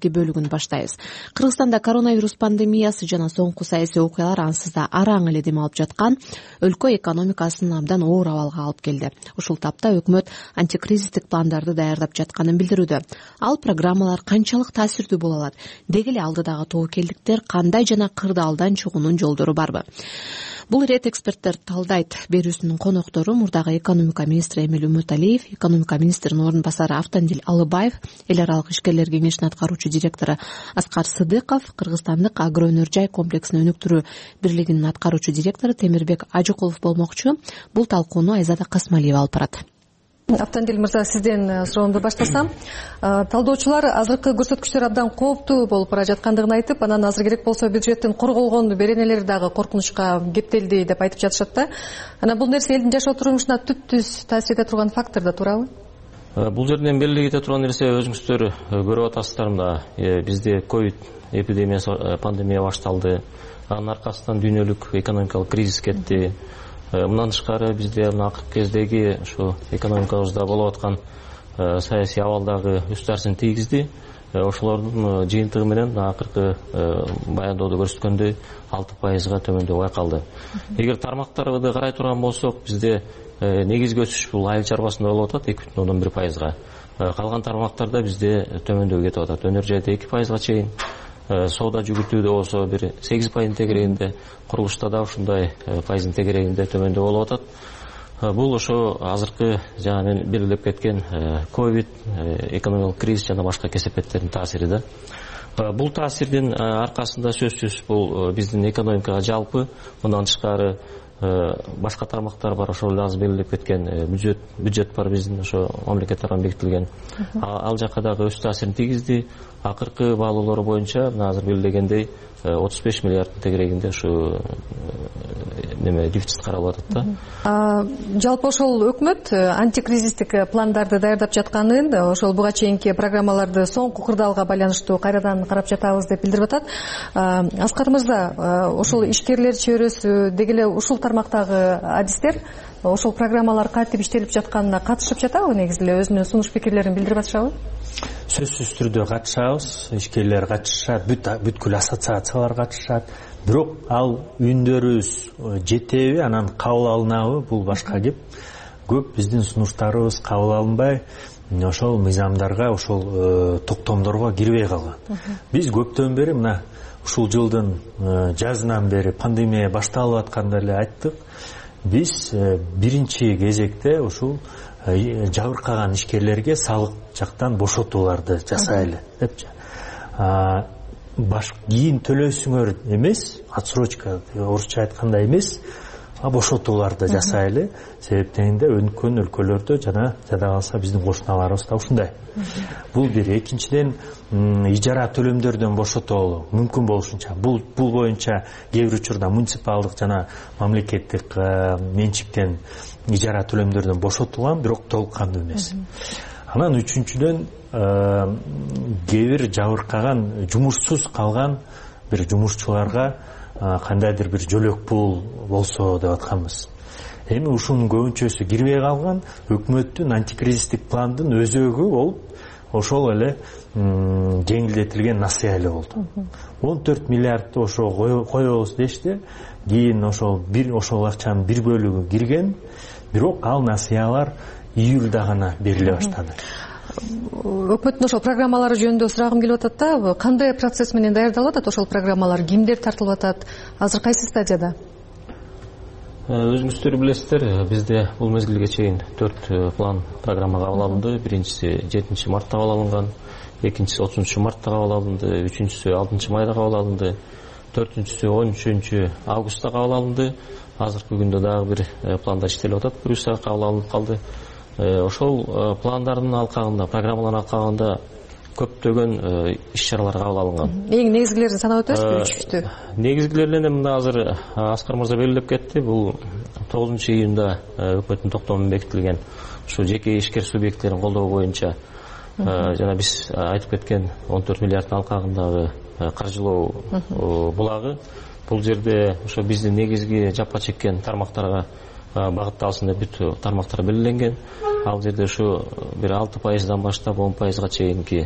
негизги бөлүгүн баштайбыз. Кыргызстанда коронавирус пандемиясы жана соңку саясий окуялар ансыз да араң эле дем алып жаткан өлкө экономикасын абдан оор абалга алып келди. Ушул тапта өкмөт антикризистик пландарды даярдап жатканын билдирүүдө. Ал программалар канчалык таасирдүү боло алат? Деги эле алдыдагы тобокелдиктер кандай жана кырдаалдан чыгуунун жолдору барбы? Бул ирет эксперттер талдайт. Берүүсүнүн коноктору мурдагы экономика министри Эмил Үмүталиев, экономика министринин орун басары Автандил Алыбаев, эл аралык ишкерлер кеңешинин аткаруучу директору Аскар Сыдыков, Кыргызстандык агроөнөр жай комплексин өнүктүрүү бирлигинин аткаруучу директору Темирбек Ажыкулов болмокчу. Бул талкууну Айзада Касмалиева алып барат. Автандил мырза, сизден суроомду баштасам. Талдоочулар азыркы көрсөткүчтөр абдан кооптуу болуп бара жаткандыгын айтып, анан азыр керек болсо бюджеттин корголгон беренелери дагы коркунучка кептелди деп айтып жатышат да. Анан бул нерсе элдин жашоо турмушуна түп-түз таасир эте турган фактор да, туурабы? Бул жерден белгилей кете турган нерсе, өзүңүздөр көрүп атасыздар мына, бизде ковид эпидемиясы, пандемия башталды. Анын аркасынан дүйнөлүк экономикалык кризис кетти. Мындан тышкары бизде акыркы кездеги ушу экономикабызда болуп аткан саясий абалдагы үз таасирин тийгизди. Ошолордун жыйынтыгы менен акыркы баяндоодо көрсөткөндөй алты пайызга төмөндөп байкалды. Эгер тармактарды карай турган болсок, бизде негизги өсүш бул айыл чарбасында болуп атат эки бүтүн ондон бир пайызга. Калган тармактарда бизде төмөндөп кетип атат. Өнөр жайда эки пайызга чейин, соода жүгүртүүдө болсо бир сегиз пайыздын тегерегинде, курулушта да ушундай пайыздын тегерегинде төмөндө болуп атат. Бул ошо азыркы жана мен белгилеп кеткен ковид, экономикалык кризис жана башка кесепеттердин таасири да. Бул таасирдин аркасында сөзсүз бул биздин экономикага жалпы, мындан тышкары башка тармактар бар, ошол эле азыр белгилеп кеткен бюджет бюджет бар биздин, ошо мамлекет тарабынан бекитилген. Ал жака дагы өз таасирин тийгизди. Акыркы баалоолор боюнча азыр белгилегендей отуз беш миллиарддын тегерегинде ушу неме дефицит каралып атат да. Жалпы ошол өкмөт антикризистик пландарды даярдап жатканын, ошол буга чейинки программаларды соңку кырдаалга байланыштуу кайрадан карап жатабыз деп билдирип атат. Аскар мырза, ошол ишкерлер чөйрөсү деги эле ушул тармактагы адистер ошол программалар кантип иштелип жатканына катышып жатабы, негизи эле өзүнүн сунуш пикирлерин билдирип атышабы? Сөзсүз түрдө катышабыз, ишкерлер катышат, бүткүл ассоциациялар катышат. Бирок ал үндөрүбүз жетеби, анан кабыл алынабы, бул башка кеп. Көп биздин сунуштарыбыз кабыл алынбай, ошол мыйзамдарга, ошол токтомдорго кирбей калган. Биз көптөн бери мына ушул жылдын жазынан бери пандемия башталып атканда эле айттык. Биз биринчи кезекте ушул жабыркаган ишкерлерге салык жактан бошотууларды жасайлы депчи. Баш кийин төлөсүңөр эмес, отсрочка орусча айтканда эмес, а бошотууларды жасайлы. Себептенинде өнүккөн өлкөлөрдө жана жада калса биздин кошуналарыбыз да ушундай. Бул бир. Экинчиден, ижара төлөмдөрдөн бошотолуу мүмкүн болушунча. Бул бул боюнча кээ бир учурда муниципалдык жана мамлекеттик менчиктен ижара төлөмдөрдөн бошотулган, бирок толук кандуу эмес. Анан үчүнчүдөн, кээ бир жабыркаган, жумушсуз калган бир жумушчуларга кандайдыр бир жөлөк пул болсо деп атканбыз. Эми ушунун көбүнчөсү кирбей калган, өкмөттүн антикризистик пландын өзөгү болуп, ошол эле жеңилдетилген насыялы болду. он төрт миллиардты ошо коебуз дешти. Кийин ошол бир ошол акчанын бир бөлүгү кирген, бирок ал насыялар июлда гана бериле баштады. Өкмөттүн ошол программалары жөнүндө сурагым келип атат да, кандай процесс менен даярдалып атат ошол программалар, кимдер тартылып атат, азыр кайсы стадияда? Өзүңүздөр билесиздер, бизде бул мезгилге чейин төрт план программа кабыл алынды. Биринчиси жетинчи мартта кабыл алынган, экинчиси отузунчу мартта кабыл алынды, үчүнчүсү алтынчы майда кабыл алынды, төртүнчүсү он үчүнчү августта кабыл алынды. Азыркы күндө дагы бир планда иштелип атат, бирөөсү кабыл алынып калды. Ошол пландардын алкагында, программалардын алкагында көптөгөн иш-чаралар кабыл алынган. Эң негизгилерин санап өтөсүзбү, үчтү? Негизгилеринен мында азыр Аскар мырза белгилеп кетти. Бул тогузунчу июнда өкмөттүн токтому бекитилген ушу жеке ишкер субъекттерин колдоо боюнча жана биз айтып кеткен он төрт миллиарддын алкагындагы каржылоо булагы. Бул жерде ошо биздин негизги жапа чеккен тармактарга багытталсын деп бүт тармактар белгиленген. Ал жерде ушу бир алты пайыздан баштап он пайызга чейинки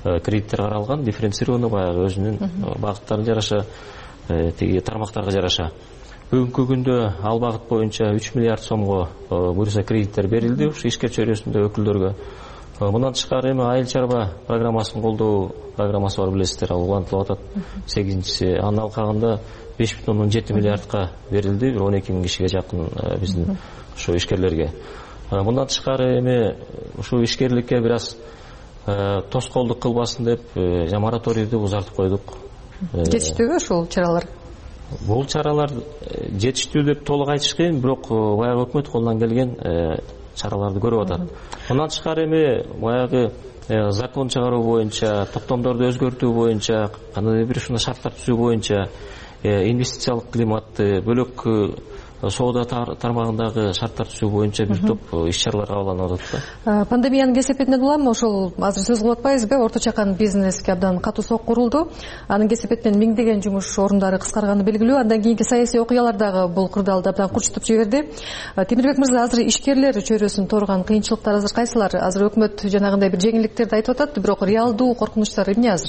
кредиттер каралган, дифференцированный баягы өзүнүн багыттарына жараша, тиги тармактарга жараша. Бүгүнкү күндө ал багыт боюнча үч миллиард сомго буюрса кредиттер берилди ушу ишкер чөйрөсүндө өкүлдөргө. Мындан тышкары эми айыл чарба программасын колдоо программасы бар, билесиздер, ал улантылып атат сегизинчиси. Анын алкагында беш бүтүн ондон жети миллиардка берилди, бир он эки миң кишиге жакын биздин ушу ишкерлерге. Мындан тышкары эми ушу ишкерликке бир аз тоскоолдук кылбасын деп мораторийди узартып койдук. Жетиштүүбү ушул чаралар? Бул чаралар жетиштүү деп толук айтыш кыйын, бирок баягы өкмөт колунан келген чараларды көрүп атат. Мындан тышкары эми баягы закон чыгаруу боюнча, топтомдорду өзгөртүү боюнча, кандайдыр бир ушундай шарттар түзүү боюнча инвестициялык климатты, бөлөк соода тармагындагы шарттар түзүү боюнча бир топ иш-чаралар кабылданып атат да. Пандемиянын кесепетинен улам ошол азыр сөз кылып атпайбызбы? Орто чакан бизнеске абдан катуу сокку урулду. Анын кесепетинен миңдеген жумуш орундары кыскарганы белгилүү. Андан кийинки саясий окуялар дагы бул кырдаалды абдан курчутуп жиберди. Темирбек мырза, азыр ишкерлер чөйрөсүн торган кыйынчылыктар азыр кайсылар? Азыр өкмөт жанагындай бир жеңилдиктерди айтып атат, бирок реалдуу коркунучтар эмне азыр?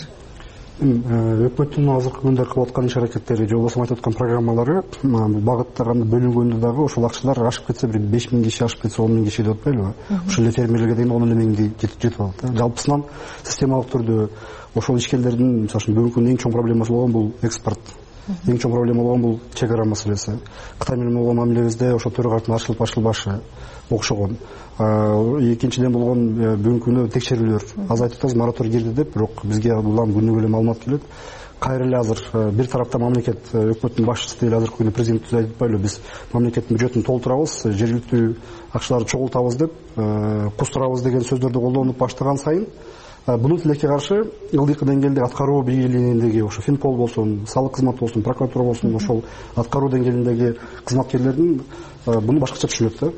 Өкмөттүн азыркы күндө кылып аткан иш аракеттери же болбосо айтып аткан программалары багыттарга бөлүнгөндө дагы ошол акчалар ашып кетсе, бир беш миң киши ашып кетсе, он миң киши деп атпайлыбы? Ошол эле фермерлерге деген он эле миңди жетип алат. Жалпысынан системалык түрдө ошол ишкерлердин, мисалы үчүн бүгүнкү күндө эң чоң проблемасы болгон бул экспорт. Эң чоң проблема болгон бул чек ара маселеси. Кытай менен болгон мамилебизде ошо төрө картын ачылып ачылбашы окшогон. Экинчиден болгон бүгүнкү күндө текшерүүлөр азайтып атабыз, мораторий кирди деп, бирок бизге булам күнүгө эле маалымат келет. Кайра эле азыр бир тараптан мамлекет, өкмөттүн башчысы деле азыркы күндө президент айтып атпайлыбы, биз мамлекеттин бюджетин толтурабыз, жергиликтүү акчаларды чогултабыз деп, кустурабыз деген сөздөрдү колдонуп баштаган сайын бунун тилекке каршы ылдыйкы деңгээлде аткаруу бийлигиндеги ошо Финпол болсун, салык кызматы болсун, прокуратура болсун, ошол аткаруу деңгээлиндеги кызматкерлердин буну башкача түшүнөт да.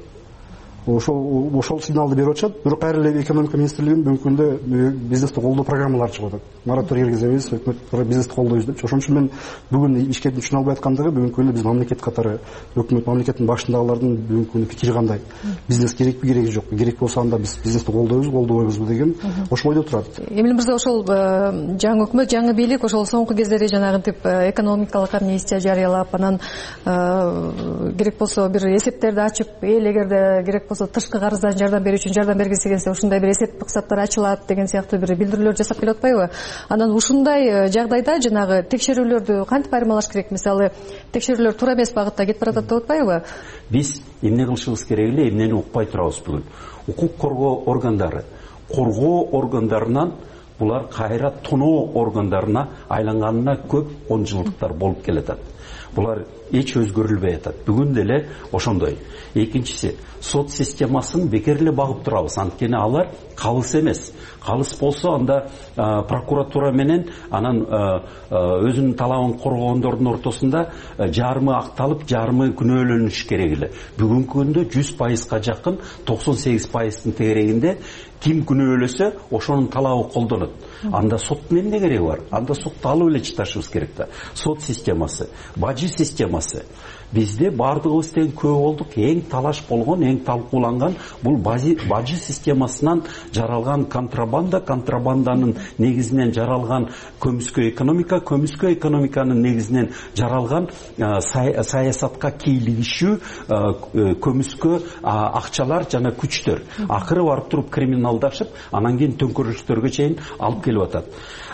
Ошол ошол сигналды берип атышат. Бирок кайра эле экономика министрлигинин бүгүнкү күндө бизнести колдоо программалары чыгып атат. Мораторий киргизебиз, өкмөт бизнести колдойбуз деп. Ошон үчүн мен бүгүн ишкердин түшүнө албай аткандыгы, бүгүнкү күндө биз мамлекет катары, өкмөт мамлекеттин башындагылардын бүгүнкү күндө пикири кандай? Бизнес керекпи, кереги жокпу? Керек болсо анда биз бизнести колдойбуз, колдобойбузбу деген ошол ойдо турат. Эмил мырза, ошол жаңы өкмөт, жаңы бийлик ошол соңку кездери жанагынтип экономикалык амнистия жарыялап, анан керек болсо бир эсептерди ачып, эл эгерде керек тышкы карыздан жардам берүү үчүн жардам бергиси келсе, ушундай бир эсеп кысаптар ачылат деген сыяктуу бир билдирүүлөр жасап келип атпайбы? Анан ушундай жагдайда жанагы текшерүүлөрдү кантип айырмалаш керек? Мисалы, текшерүүлөр туура эмес багытта кетип баратат деп атпайбы? Биз эмне кылышыбыз керек эле, эмнени укпай турабыз бүгүн. Укук коргоо органдары, коргоо органдарынан булар кайра тоноо органдарына айланганына көп он жылдыктар болуп келатат. Булар эч өзгөрүлбөй атат. Бүгүн деле ошондой. Экинчиси, сот системасын бекер эле багып турабыз. Анткени алар калыс эмес. Калыс болсо анда прокуратура менен анан өзүнүн талабын коргогондордун ортосунда жарымы акталып, жарымы күнөөлөнүш керек эле. Бүгүнкү күндө жүз пайызга жакын, токсон сегиз пайыздын тегерегинде ким күнөөлөсө, ошонун талабы колдонот. Анда соттун эмне кереги бар? Анда сотто алып эле чыдашыбыз керек да. Сот системасы, бажы системасы. Бизде бардыгыбыз тең көп болдук, эң талаш болгон, эң талкууланган бул бажы системасынан жаралган контрабанда, контрабанданын негизинен жаралган көмүскө экономика, көмүскө экономиканын негизинен жаралган саясатка кийлигишүү көмүскө акчалар жана күчтөр. Акыры барып туруп криминалдашып, анан кийин төңкөрүштөргө чейин алып келип атат.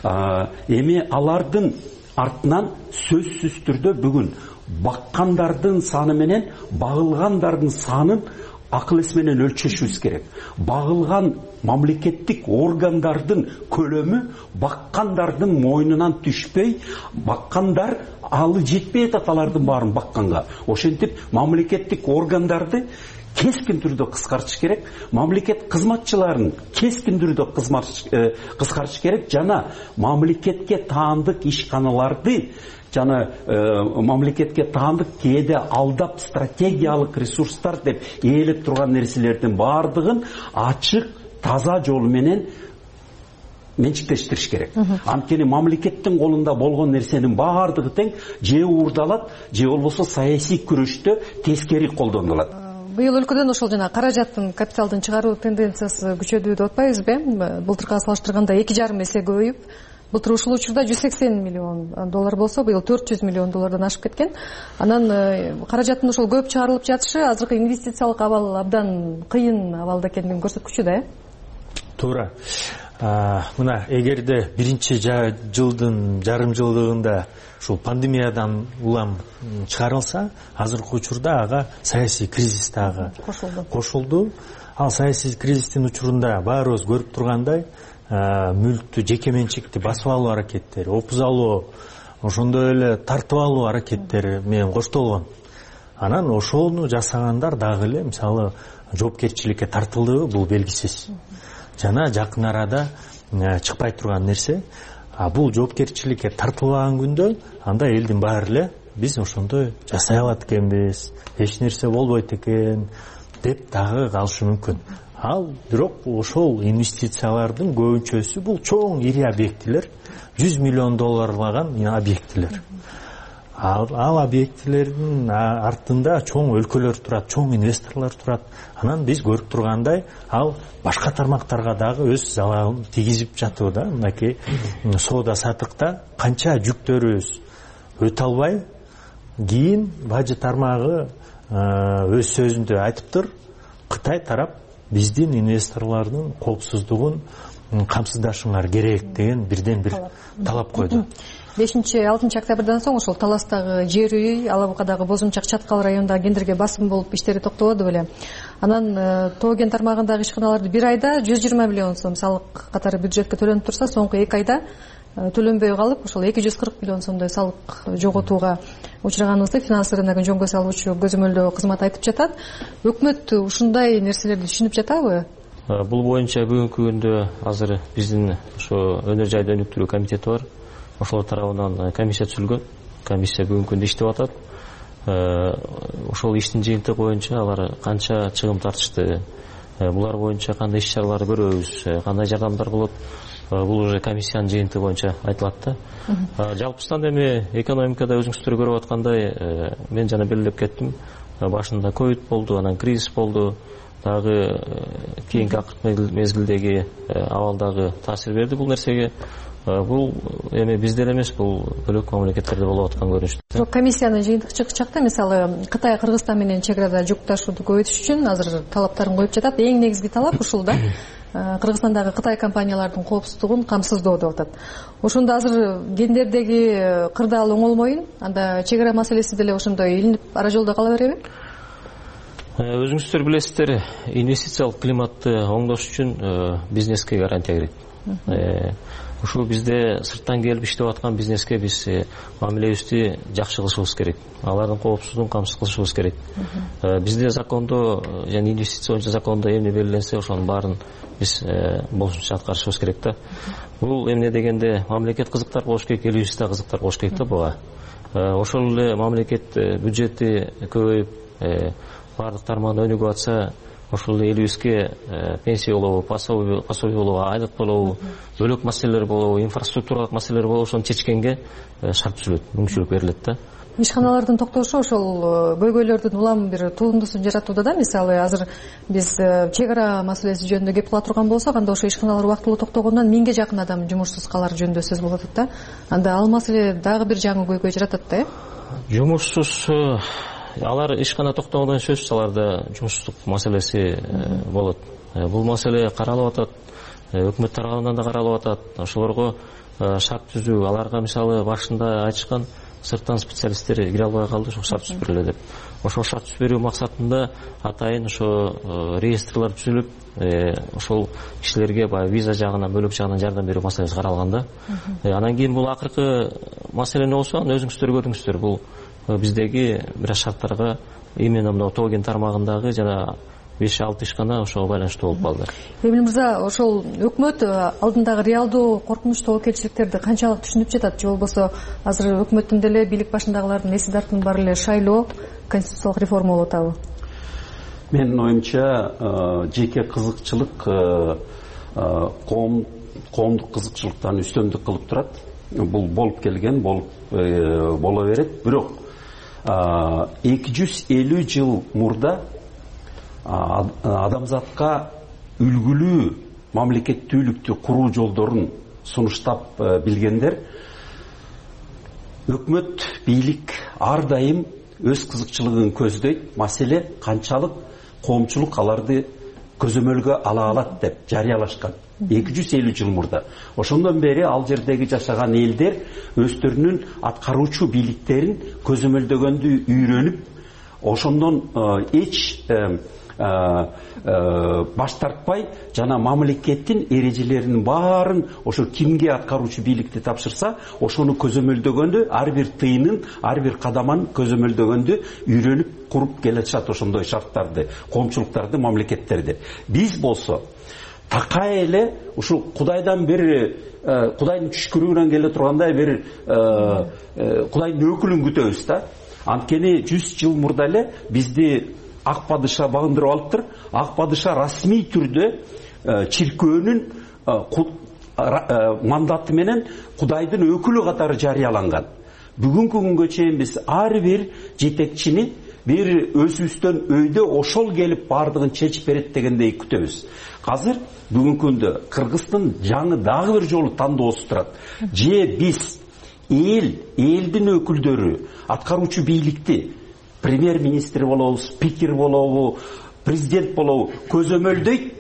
Эми алардын артынан сөзсүз түрдө бүгүн баккандардын саны менен багылгандардын санын акыл эс менен өлчөшүбүз керек. Багылган мамлекеттик органдардын көлөмү баккандардын мойнунан түшпөй, баккандар алы жетпей атат алардын баарын бакканга. Ошентип мамлекеттик органдарды кескин түрдө кыскартыш керек, мамлекет кызматчыларын кескин түрдө кыскартыш керек, жана мамлекетке таандык ишканаларды жана мамлекетке таандык кээде алдап стратегиялык ресурстар деп ээлеп турган нерселердин баардыгын ачык, таза жол менен менчиктештириш керек. Анткени мамлекеттин колунда болгон нерсенин баардыгы тең же уурдалат, же болбосо саясий күрөштө тескери колдонулат. быйыл өлкөдөн ошол жана каражаттын капиталдын чыгаруу тенденциясы күчөдү деп атпайбызбы? Былтыркыга салыштырганда эки жарым эсе көбөйүп, былтыр ушул учурда жүз сексен миллион доллар болсо, быйыл төрт жүз миллион доллардан ашып кеткен. Анан каражаттын ошол көп чыгарылып жатышы азыркы инвестициялык абал абдан кыйын абалда экендигин көрсөткүчү да, э? Туура. Мына эгерде биринчи жылдын жарым жылдыгында ушул пандемиядан улам чыгарылса, азыркы учурда ага саясий кризис дагы кошулду. Ал саясий кризистин учурунда баарыбыз көрүп тургандай, мүлктү, жеке менчикти басып алуу аракеттери, опуз алуу, ошондой эле тартып алуу аракеттери менен коштолгон. Анан ошону жасагандар дагы эле мисалы жоопкерчиликке тартылдыбы, бул белгисиз. Жана жакын арада чыкпай турган нерсе. А бул жоопкерчиликке тартылбаган күндө анда элдин баары эле биз ошондой жасай алат экенбиз, эч нерсе болбойт экен деп дагы калышы мүмкүн. Ал бирок ошол инвестициялардын көбүнчөсү бул чоң ири объектилер, жүз миллион долларлаган объектилер. Ал объектилердин артында чоң өлкөлөр турат, чоң инвесторлор турат. Анан биз көрүп тургандай, ал башка тармактарга дагы өз залалын тийгизип жатуу да. Мынакей соода сатыкта канча жүктөрүбүз өтө албай, кийин бажы тармагы өз сөзүндө айтыптыр, Кытай тарап биздин инвесторлордун коопсуздугун камсыздашыңар керек деген бирден бир талап койду. бешинчи алтынчы октябрдан соң ошол Таластагы жер үй, Алабукадагы Бозумчак Чаткал районундагы кендерге басым болуп иштери токтолду беле. Анан Тоо кен тармагындагы ишканаларды бир айда жүз жыйырма миллион сом салык катары бюджетке төлөнүп турса, соңку эки айда төлөнбөй калып, ошол эки жүз кырк миллион сомдой салык жоготууга учраганыбызды финанс рыногун жөнгө салуучу көзөмөлдөө кызмат айтып жатат. Өкмөт ушундай нерселерди түшүнүп жатабы? Бул боюнча бүгүнкү күндө азыр биздин ошо өнөр жайды өнүктүрүү комитети бар. Ошол тарабынан комиссия түзүлгөн. Комиссия бүгүнкү күндө иштеп атат. Ошол иштин жыйынтыгы боюнча алар канча чыгым тартышты, булар боюнча кандай иш чаралар көрөбүз, кандай жардамдар болот, бул уже комиссиянын жыйынтыгы боюнча айтылат да. Жалпысынан эми экономикада өзүңүздөр көрүп аткандай, мен жана белгилеп кеттим. Башында ковид болду, анан кризис болду, дагы кийинки акыркы мезгилдеги абалдагы таасир берди бул нерсеге. Бул эми бизде эмес, бул бөлөк мамлекеттерде болуп аткан көрүнүштүү. Комиссиянын жыйынтыгы чыкчакта мисалы Кытай Кыргызстан менен чек арада жүк ташууду көбөйтүш үчүн азыр талаптарын коюп жатат. Эң негизги талап ушул да. Кыргызстандагы Кытай компаниялардын коопсуздугун камсыздоо деп атат. Ошондо азыр кендердеги кырдаал оңолмойн, анда чек ара маселеси деле ошондой илинип ара жолдо кала береби? Өзүңүздөр билесиздер, инвестициялык климатты оңдош үчүн бизнеске гарантия керек. Ушул бизде сырттан келип иштеп аткан бизнеске биз мамилебизди жакшы кылышыбыз керек. Алардын коопсуздугун камсыз кылышыбыз керек. Бизде закондо жана инвестиция боюнча закондо эмне белгиленсе, ошонун баарын биз болушунча аткарышыбыз керек да. Бул эмне дегенде мамлекет кызыктар болуш керек, элибиз да кызыктар болуш керек да буга. Ошол эле мамлекет бюджети көбөйүп, баардык тармагында өнүгүп атса, ошол элибизге пенсия болобу, пособие болобу, айлык болобу, бөлөк маселелер болобу, инфраструктуралык маселелер болобу, ошону чечкенге шарт түзүлөт, мүмкүнчүлүк берилет да. Ишканалардын токтошу ошол көйгөйлөрдүн улам бир туундусун жаратууда да. Мисалы азыр биз чек ара маселеси жөнүндө кеп кыла турган болсок, анда ошо ишканалар убактылуу токтогондон миңге жакын адам жумушсуз калар жөнүндө сөз болуп атат да. Анда ал маселе дагы бир жаңы көйгөй жаратат да, э? Жумушсуз алар ишкана токтогондон сөзсүз аларда жумушсуздук маселеси болот. Бул маселе каралып атат, өкмөт тарабынан да каралып атат. Ошолорго шарт түзүү, аларга мисалы башында айтышкан сырттан специалисттер кире албай калды, ошо шарт түзүп бериле деп. Ошол шарт түзүп берүү максатында атайын ошо реестрлер түзүлүп, ошол кишилерге баягы виза жагынан, бөлөк жагынан жардам берүү маселеси каралган да. Анан кийин бул акыркы маселе эмне болсо, аны өзүңүздөр көрдүңүздөр. Бул биздеги бир шарттарга именно мына Тоо кен тармагындагы жана беш алты ишкана ошого байланыштуу болуп калды. Эмил мырза, ошол өкмөт алдындагы реалдуу коркунуч тобокелчиликтерди канчалык түшүнүп жатат? Же болбосо азыр өкмөттүн деле бийлик башындагылардын эси дартынын баары эле шайлоо, конституциялык реформа болуп атабы? Менин оюмча жеке кызыкчылык коом коомдук кызыкчылыктан үстөмдүк кылып турат. Бул болуп келген, болуп боло берет. Бирок эки жүз элүү жыл мурда адамзатка үлгүлүү мамлекеттүүлүктү куруу жолдорун сунуштап билгендер, өкмөт, бийлик ар дайым өз кызыкчылыгын көздөйт, маселе канчалык коомчулук аларды көзөмөлгө ала алат деп жарыялашкан эки жүз элүү жыл мурда. Ошондон бери ал жердеги жашаган элдер өздөрүнүн аткаруучу бийликтерин көзөмөлдөгөндү үйрөнүп, ошондон эч баш тартпай жана мамлекеттин эрежелеринин баарын ошо кимге аткаруучу бийликти тапшырса, ошону көзөмөлдөгөндү, ар бир тыйынын, ар бир кадамын көзөмөлдөгөндү үйрөнүп куруп келатышат ошондой шарттарды, коомчулуктарды, мамлекеттерди. Биз болсо такай эле ушул Кудайдан бир Кудайдын түшкүрүгүнөн келе тургандай бир Кудайдын өкүлүн күтөбүз да. Анткени жүз жыл мурда эле бизди Ак падыша багындырып алыптыр. Ак падыша расмий түрдө чиркөөнүн мандаты менен Кудайдын өкүлү катары жарыяланган. Бүгүнкү күнгө чейин биз ар бир жетекчини бир өзүбүздөн өйдө ошол келип бардыгын чечип берет дегендей күтөбүз. Азыр бүгүнкү күндө Кыргыздын жаңы дагы бир жолу тандоосу турат. Же биз эл, элдин өкүлдөрү, аткаруучу бийликти, премьер-министр болобу, спикер болобу, президент болобу көзөмөлдөйт,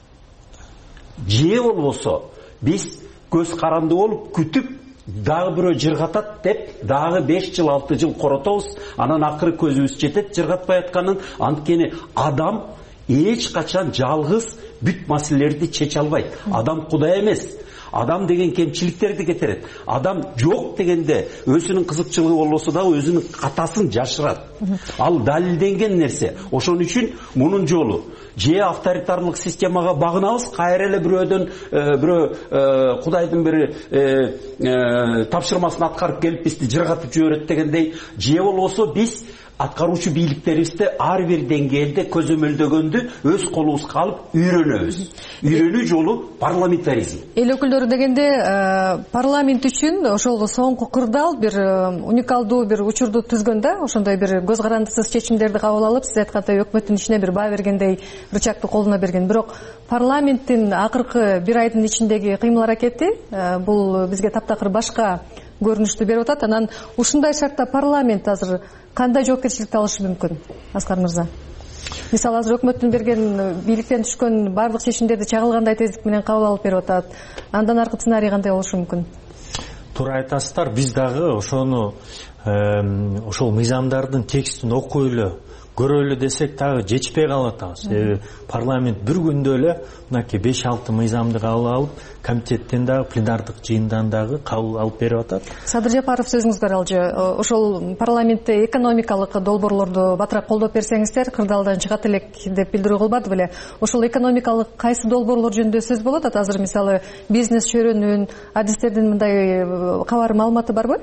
же болбосо биз көз каранды болуп күтүп, дагы бирөө жыргатат деп, дагы беш жыл, алты жыл коротобуз, анан акыры көзүбүз жетет жыргатпай атканын. Анткени адам эч качан жалгыз бүт маселелерди чече албайт. Адам Кудай эмес. Адам деген кемчиликтерди кетирет. Адам жок дегенде өзүнүн кызыкчылыгы болбосо дагы өзүнүн катасын жашырат. Ал далилденген нерсе. Ошон үчүн мунун жолу же авторитарлык системага багынабыз, кайра эле бирөөдөн бирөө Кудайдын бир тапшырмасын аткарып келип бизди жыргатып жиберет дегендей, же болбосо биз аткаруучу бийликтерибизди ар бир деңгээлде көзөмөлдөгөндү өз колубузга алып үйрөнөбүз. Үйрөнүү жолу парламентаризм. Эл өкүлдөрү дегенде парламент үчүн ошол соңку кырдаал бир уникалдуу бир учурду түзгөн да, ошондой бир көз карандысыз чечимдерди кабыл алып, сиз айткандай өкмөттүн ичине бир баа бергендей рычагды колуна берген. Бирок парламенттин акыркы бир айдын ичиндеги кыймыл аракети бул бизге таптакыр башка көрүнүштү берип атат. Анан ушундай шартта парламент азыр кандай жоопкерчиликти алышы мүмкүн, Аскар мырза? Мисалы азыр өкмөттүн берген бийликтен түшкөн бардык чечимдерди чагылгандай тездик менен кабыл алып берип атат. Андан аркы сценарий кандай болушу мүмкүн? Туура айтасыздар, биз дагы ошону ошол мыйзамдардын текстин окуй эле көрөлү десек дагы жетишпей калып атабыз. Себеби парламент бир күндө эле мынакей беш алты мыйзамды кабыл алып, комитеттен дагы, пленардык жыйындан дагы кабыл алып берип атат. Садыр Жапаров, сөзүңүзгө алжы. Ошол парламентте экономикалык долбоорлорду батыраак колдоп берсеңиздер, кырдаалдан чыгат элек деп билдирүү кылбады беле? Ошол экономикалык кайсы долбоорлор жөнүндө сөз болот? Азыр мисалы бизнес чөйрөнүн, адистердин мындай кабар маалыматы барбы?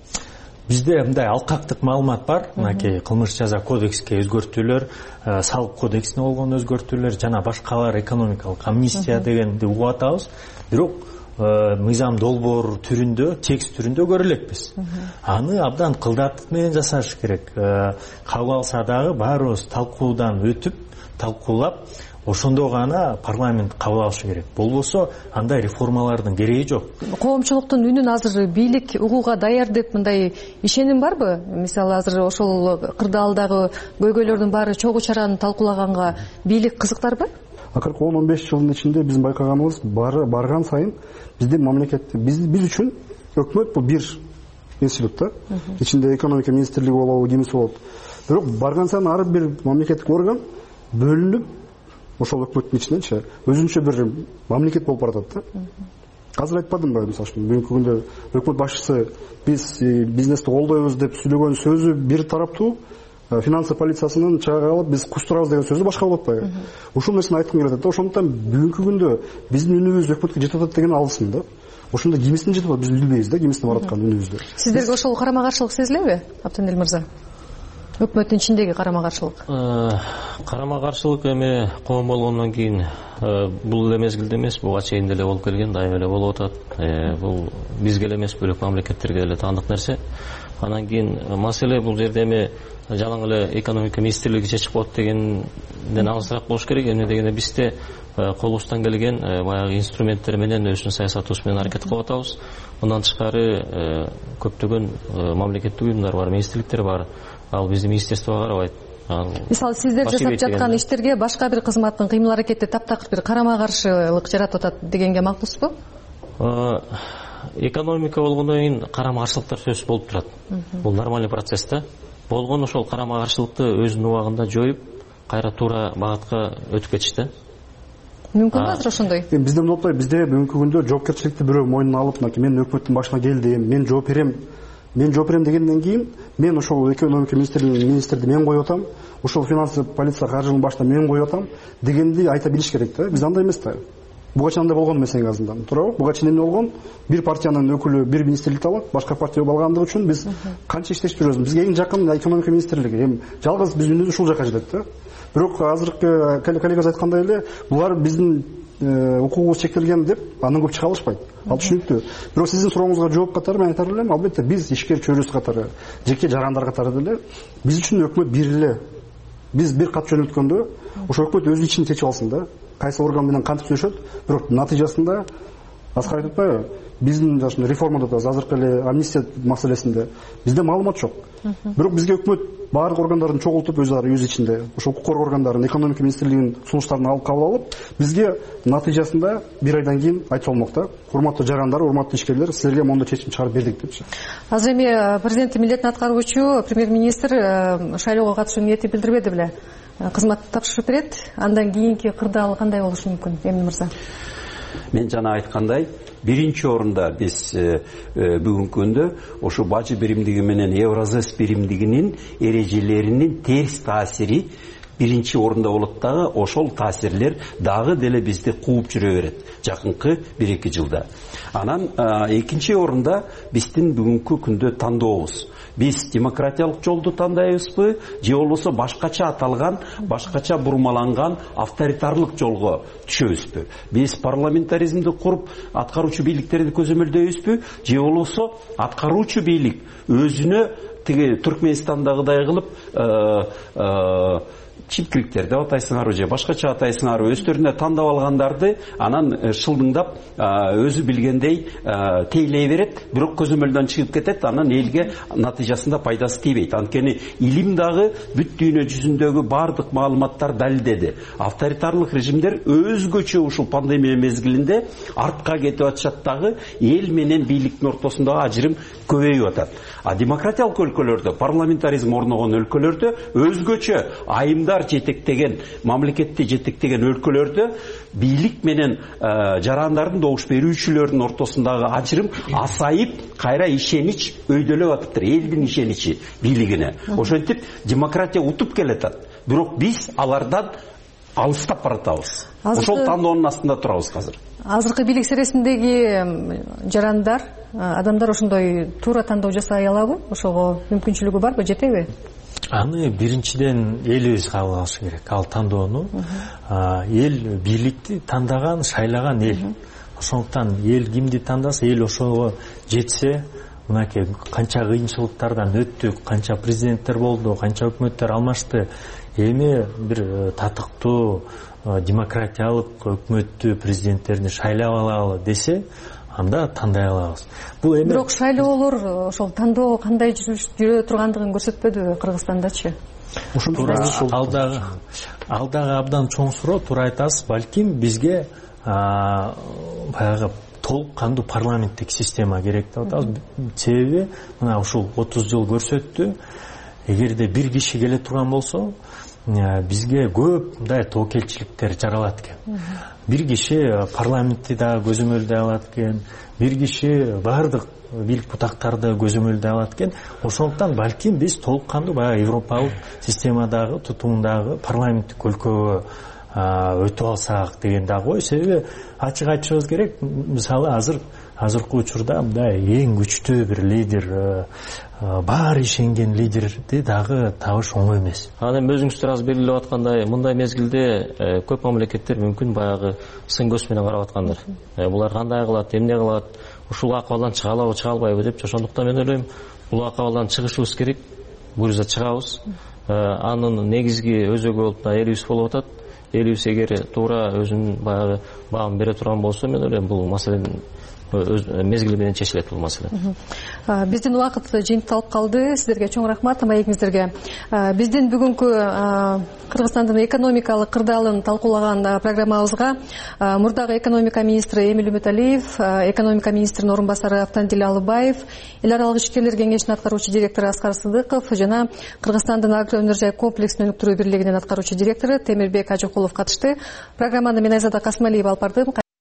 Бизде мындай алкактык маалымат бар. Мынакей кылмыш жаза кодекске өзгөртүүлөр, салык кодексине болгон өзгөртүүлөр жана башкалар, экономикалык амнистия дегенди угуп атабыз. Бирок мыйзам долбоор түрүндө, текст түрүндө көрө элекпиз. Аны абдан кылдаттык менен жасаш керек. Кабыл алса дагы баарыбыз талкуудан өтүп, талкуулап, ошондо гана парламент кабыл алышы керек. Болбосо андай реформалардын кереги жок. Коомчулуктун үнүн азыр бийлик угууга даяр деп мындай ишеним барбы? Мисалы азыр ошол кырдаалдагы көйгөйлөрдүн баары чогуу чараны талкуулаганга бийлик кызыктарбы? Акыркы он он беш жылдын ичинде биздин байкаганыбыз барган сайын бизде мамлекетте биз биз үчүн өкмөт бул бир институт да. Ичинде экономика министрлиги болобу, кимиси болот. Бирок барган сайын ар бир мамлекеттик орган бөлүнүп ошол өкмөттүн ичиненчи өзүнчө бир мамлекет болуп баратат да. Азыр айтпадымбы, мисалы үчүн бүгүнкү күндө өкмөт башчысы биз бизнести колдойбуз деп сүйлөгөн сөзү бир тараптуу, финансы полициясынын чагы алып биз кустурабыз деген сөзү башка болуп атпайбы? Ушул нерсени айткым келет да. Ошондуктан бүгүнкү күндө биздин үнүбүз өкмөткө жетип атат деген алсын да. Ошондо кимисин жетип атат, биз билбейбиз да, кимисине бараткан үнүбүздү. Сиздерге ошол карама каршылык сезилеби, Абденел мырза? Өкмөттүн ичиндеги карама каршылык. Карама каршылык эми коом болгондон кийин бул эле мезгилде эмес, буга чейин деле болуп келген, дайыма эле болуп атат. Бул бизге эле эмес, бөлөк мамлекеттерге деле таандык нерсе. Анан кийин маселе бул жерде эми жалаң эле экономика министрлиги чечип коет дегенден алысыраак болуш керек. Эмне дегенде бизде колубуздан келген баягы инструменттер менен өзүнүн саясатыбыз менен аракет кылып атабыз. Мындан тышкары көптөгөн мамлекеттик уюмдар бар, министрликтер бар. Ал биздин министерствого карабайт. Мисалы сиздер жасап жаткан иштерге башка бир кызматтын кыймыл аракети таптакыр бир карама каршылык жаратып атат дегенге макулсузбу? Экономика болгондон кийин карама каршылыктар сөзсүз болуп турат. Бул нормальный процесс да. Болгон ошол карама каршылыкты өзүнүн убагында жоюп, кайра туура багытка өтүп кетишти. Мүмкүн азыр ошондой. Бизде мындай болот, бизде бүгүнкү күндө жоопкерчиликти бирөө мойнуна алып, мен өкмөттүн башына келдим, мен жооп берем, мен жооп берем дегенден кийин, мен ошол экономика министрлигинин министрди мен коюп атам, ошол финансы полиция каржынын башына мен коюп атам дегенди айта билиш керек да. Бизде андай эмес да. Буга чейин андай болгон эмес эң азынан. Туурабы? Буга чейин эмне болгон? Бир партиянын өкүлү бир министрликти алат, башка партия алгандыгы үчүн биз канча иштешип жүрөбүз. Бизге эң жакын экономика министрлиги. Эми жалгыз биз үнүбүз ушул жака жетет да. Бирок азыркы коллегабыз айткандай эле, булар биздин укугубуз чектелген деп андан көп чыга алышпайт. Ал түшүнүктүү. Бирок сиздин сурооңузга жооп катары мен айтар элем, албетте биз ишкер чөйрөсү катары, жеке жарандар катары деле биз үчүн өкмөт бир эле. Биз бир кат жөнөткөндө ошол өкмөт өзүнүн ишин чечип алсын да. Кайсы орган менен кантип сүйлөшөт, бирок натыйжасында аскар айтып атпайбы? Биздин жашын реформада да азыркы эле амнистия маселесинде бизде маалымат жок. Бирок бизге өкмөт баардык органдардын чогултуп өз ара өз ичинде ошол укук коргоо органдарын, экономика министрлигинин сунуштарын алып кабыл алып, бизге натыйжасында бир айдан кийин айтып болмок да. Урматтуу жарандар, урматтуу ишкерлер, силерге мондой чечим чыгарып бердик депчи. Азыр эми президенттин милдетин аткаруучу премьер-министр шайлоого катышуу ниети билдирбеди беле? Кызматты тапшырып берет, андан кийинки кырдаал кандай болушу мүмкүн, Эмин мырза? Мен жана айткандай, биринчи орунда биз бүгүнкү күндө ошо бажы биримдиги менен Евразес биримдигинин эрежелеринин терс таасири биринчи орунда болот дагы, ошол таасирлер дагы деле бизди кууп жүрө берет жакынкы бир эки жылда. Анан экинчи орунда биздин бүгүнкү күндө тандообуз. Биз демократиялык жолду тандайбызбы, же болбосо башкача аталган, башкача бурмаланган авторитарлык жолго түшөбүзбү? Биз парламентаризмди куруп, аткаруучу бийликтерди көзөмөлдөйбүзбү, же болбосо аткаруучу бийлик өзүнө тиги Түркмөнстандагыдай кылып чипкиликтер деп атайсыңарбы же башкача атайсыңарбы, өздөрүнө тандап алгандарды анан шылдыңдап өзү билгендей тейлей берет, бирок көзөмөлдөн чыгып кетет, анан элге натыйжасында пайдасы тийбейт. Анткени илим дагы бүт дүйнө жүзүндөгү бардык маалыматтар далилдеди. Авторитарлык режимдер өзгөчө ушул пандемия мезгилинде артка кетип атышат дагы, эл менен бийликтин ортосундагы ажырым көбөйүп атат. А демократиялык өлкөлөрдө, парламентаризм орногон өлкөлөрдө өзгөчө айымдар жетектеген, мамлекетти жетектеген өлкөлөрдө бийлик менен жарандардын, добуш берүүчүлөрдүн ортосундагы ажырым асайып, кайра ишенич өйдөлөп атыптыр, элдин ишеничи бийлигине. Ошентип демократия утуп келатат. Бирок биз алардан алыстап баратабыз. Ошол тандоонун астында турабыз азыр. Азыркы бийлик сересиндеги жарандар, адамдар ошондой туура тандоо жасай алабы? Ошого мүмкүнчүлүгү барбы, жетеби? Аны биринчиден элибиз кабыл алышы керек. Ал тандоону эл бийликти тандаган, шайлаган эл. Ошондуктан эл кимди тандаса, эл ошого жетсе, мынакей канча кыйынчылыктардан өттүк, канча президенттер болду, канча өкмөттөр алмашты. Эми бир татыктуу демократиялык өкмөттү, президенттерди шайлап алалы десе, анда тандай алабыз. Бул эми бирок шайлоолор ошол тандоо кандай жүрө тургандыгын көрсөтпөдүбү Кыргызстандачы? Алдагы алдагы абдан чоң суроо, туура айтасыз. Балким бизге баягы толук кандуу парламенттик система керек деп атабыз. Себеби мына ушул отуз жыл көрсөттү. Эгерде бир киши келе турган болсо, бизге көп мындай тобокелчиликтер жаралат экен. Бир киши парламентти дагы көзөмөлдөй алат экен, бир киши бардык бийлик бутактарды көзөмөлдөй алат экен. Ошондуктан балким биз толук кандуу баягы европалык системадагы, тутумдагы парламенттик өлкөгө өтүп алсак деген дагы ой. Себеби ачык айтышыбыз керек, мисалы азыр азыркы учурда мындай эң күчтүү бир лидер, баары ишенген лидерди дагы табыш оңой эмес. Анан эми өзүңүздөр азыр белгилеп аткандай, мындай мезгилде көп мамлекеттер мүмкүн баягы сын көз менен карап аткандар. Булар кандай кылат, эмне кылат, ушул акыбалдан чыга алабы, чыга албайбы деп. Ошондуктан мен ойлойм, бул акыбалдан чыгышыбыз керек. Буюрса чыгабыз. Анын негизги өзөгү болуп элибиз болуп атат. Элибиз эгер туура өзүнүн баягы баамын бере турган болсо, мен ойлойм бул маселенин өз мезгили менен чечилет бул маселе. Биздин убакыт жыйынтыкталып калды. Сиздерге чоң рахмат, маегиңиздерге. Биздин бүгүнкү Кыргызстандын экономикалык кырдаалын талкуулаган программабызга мурдагы экономика министри Эмиль Үмүталиев, экономика министринин орун басары Автандил Алыбаев, эл аралык ишкерлер кеңешинин аткаруучу директору Аскар Сыдыков жана Кыргызстандын агро өнөр жай комплексин өнүктүрүү бирлигинин аткаруучу директору Темирбек Ажыкулов катышты. Программаны мен Айзада Касмалиева алып бардым.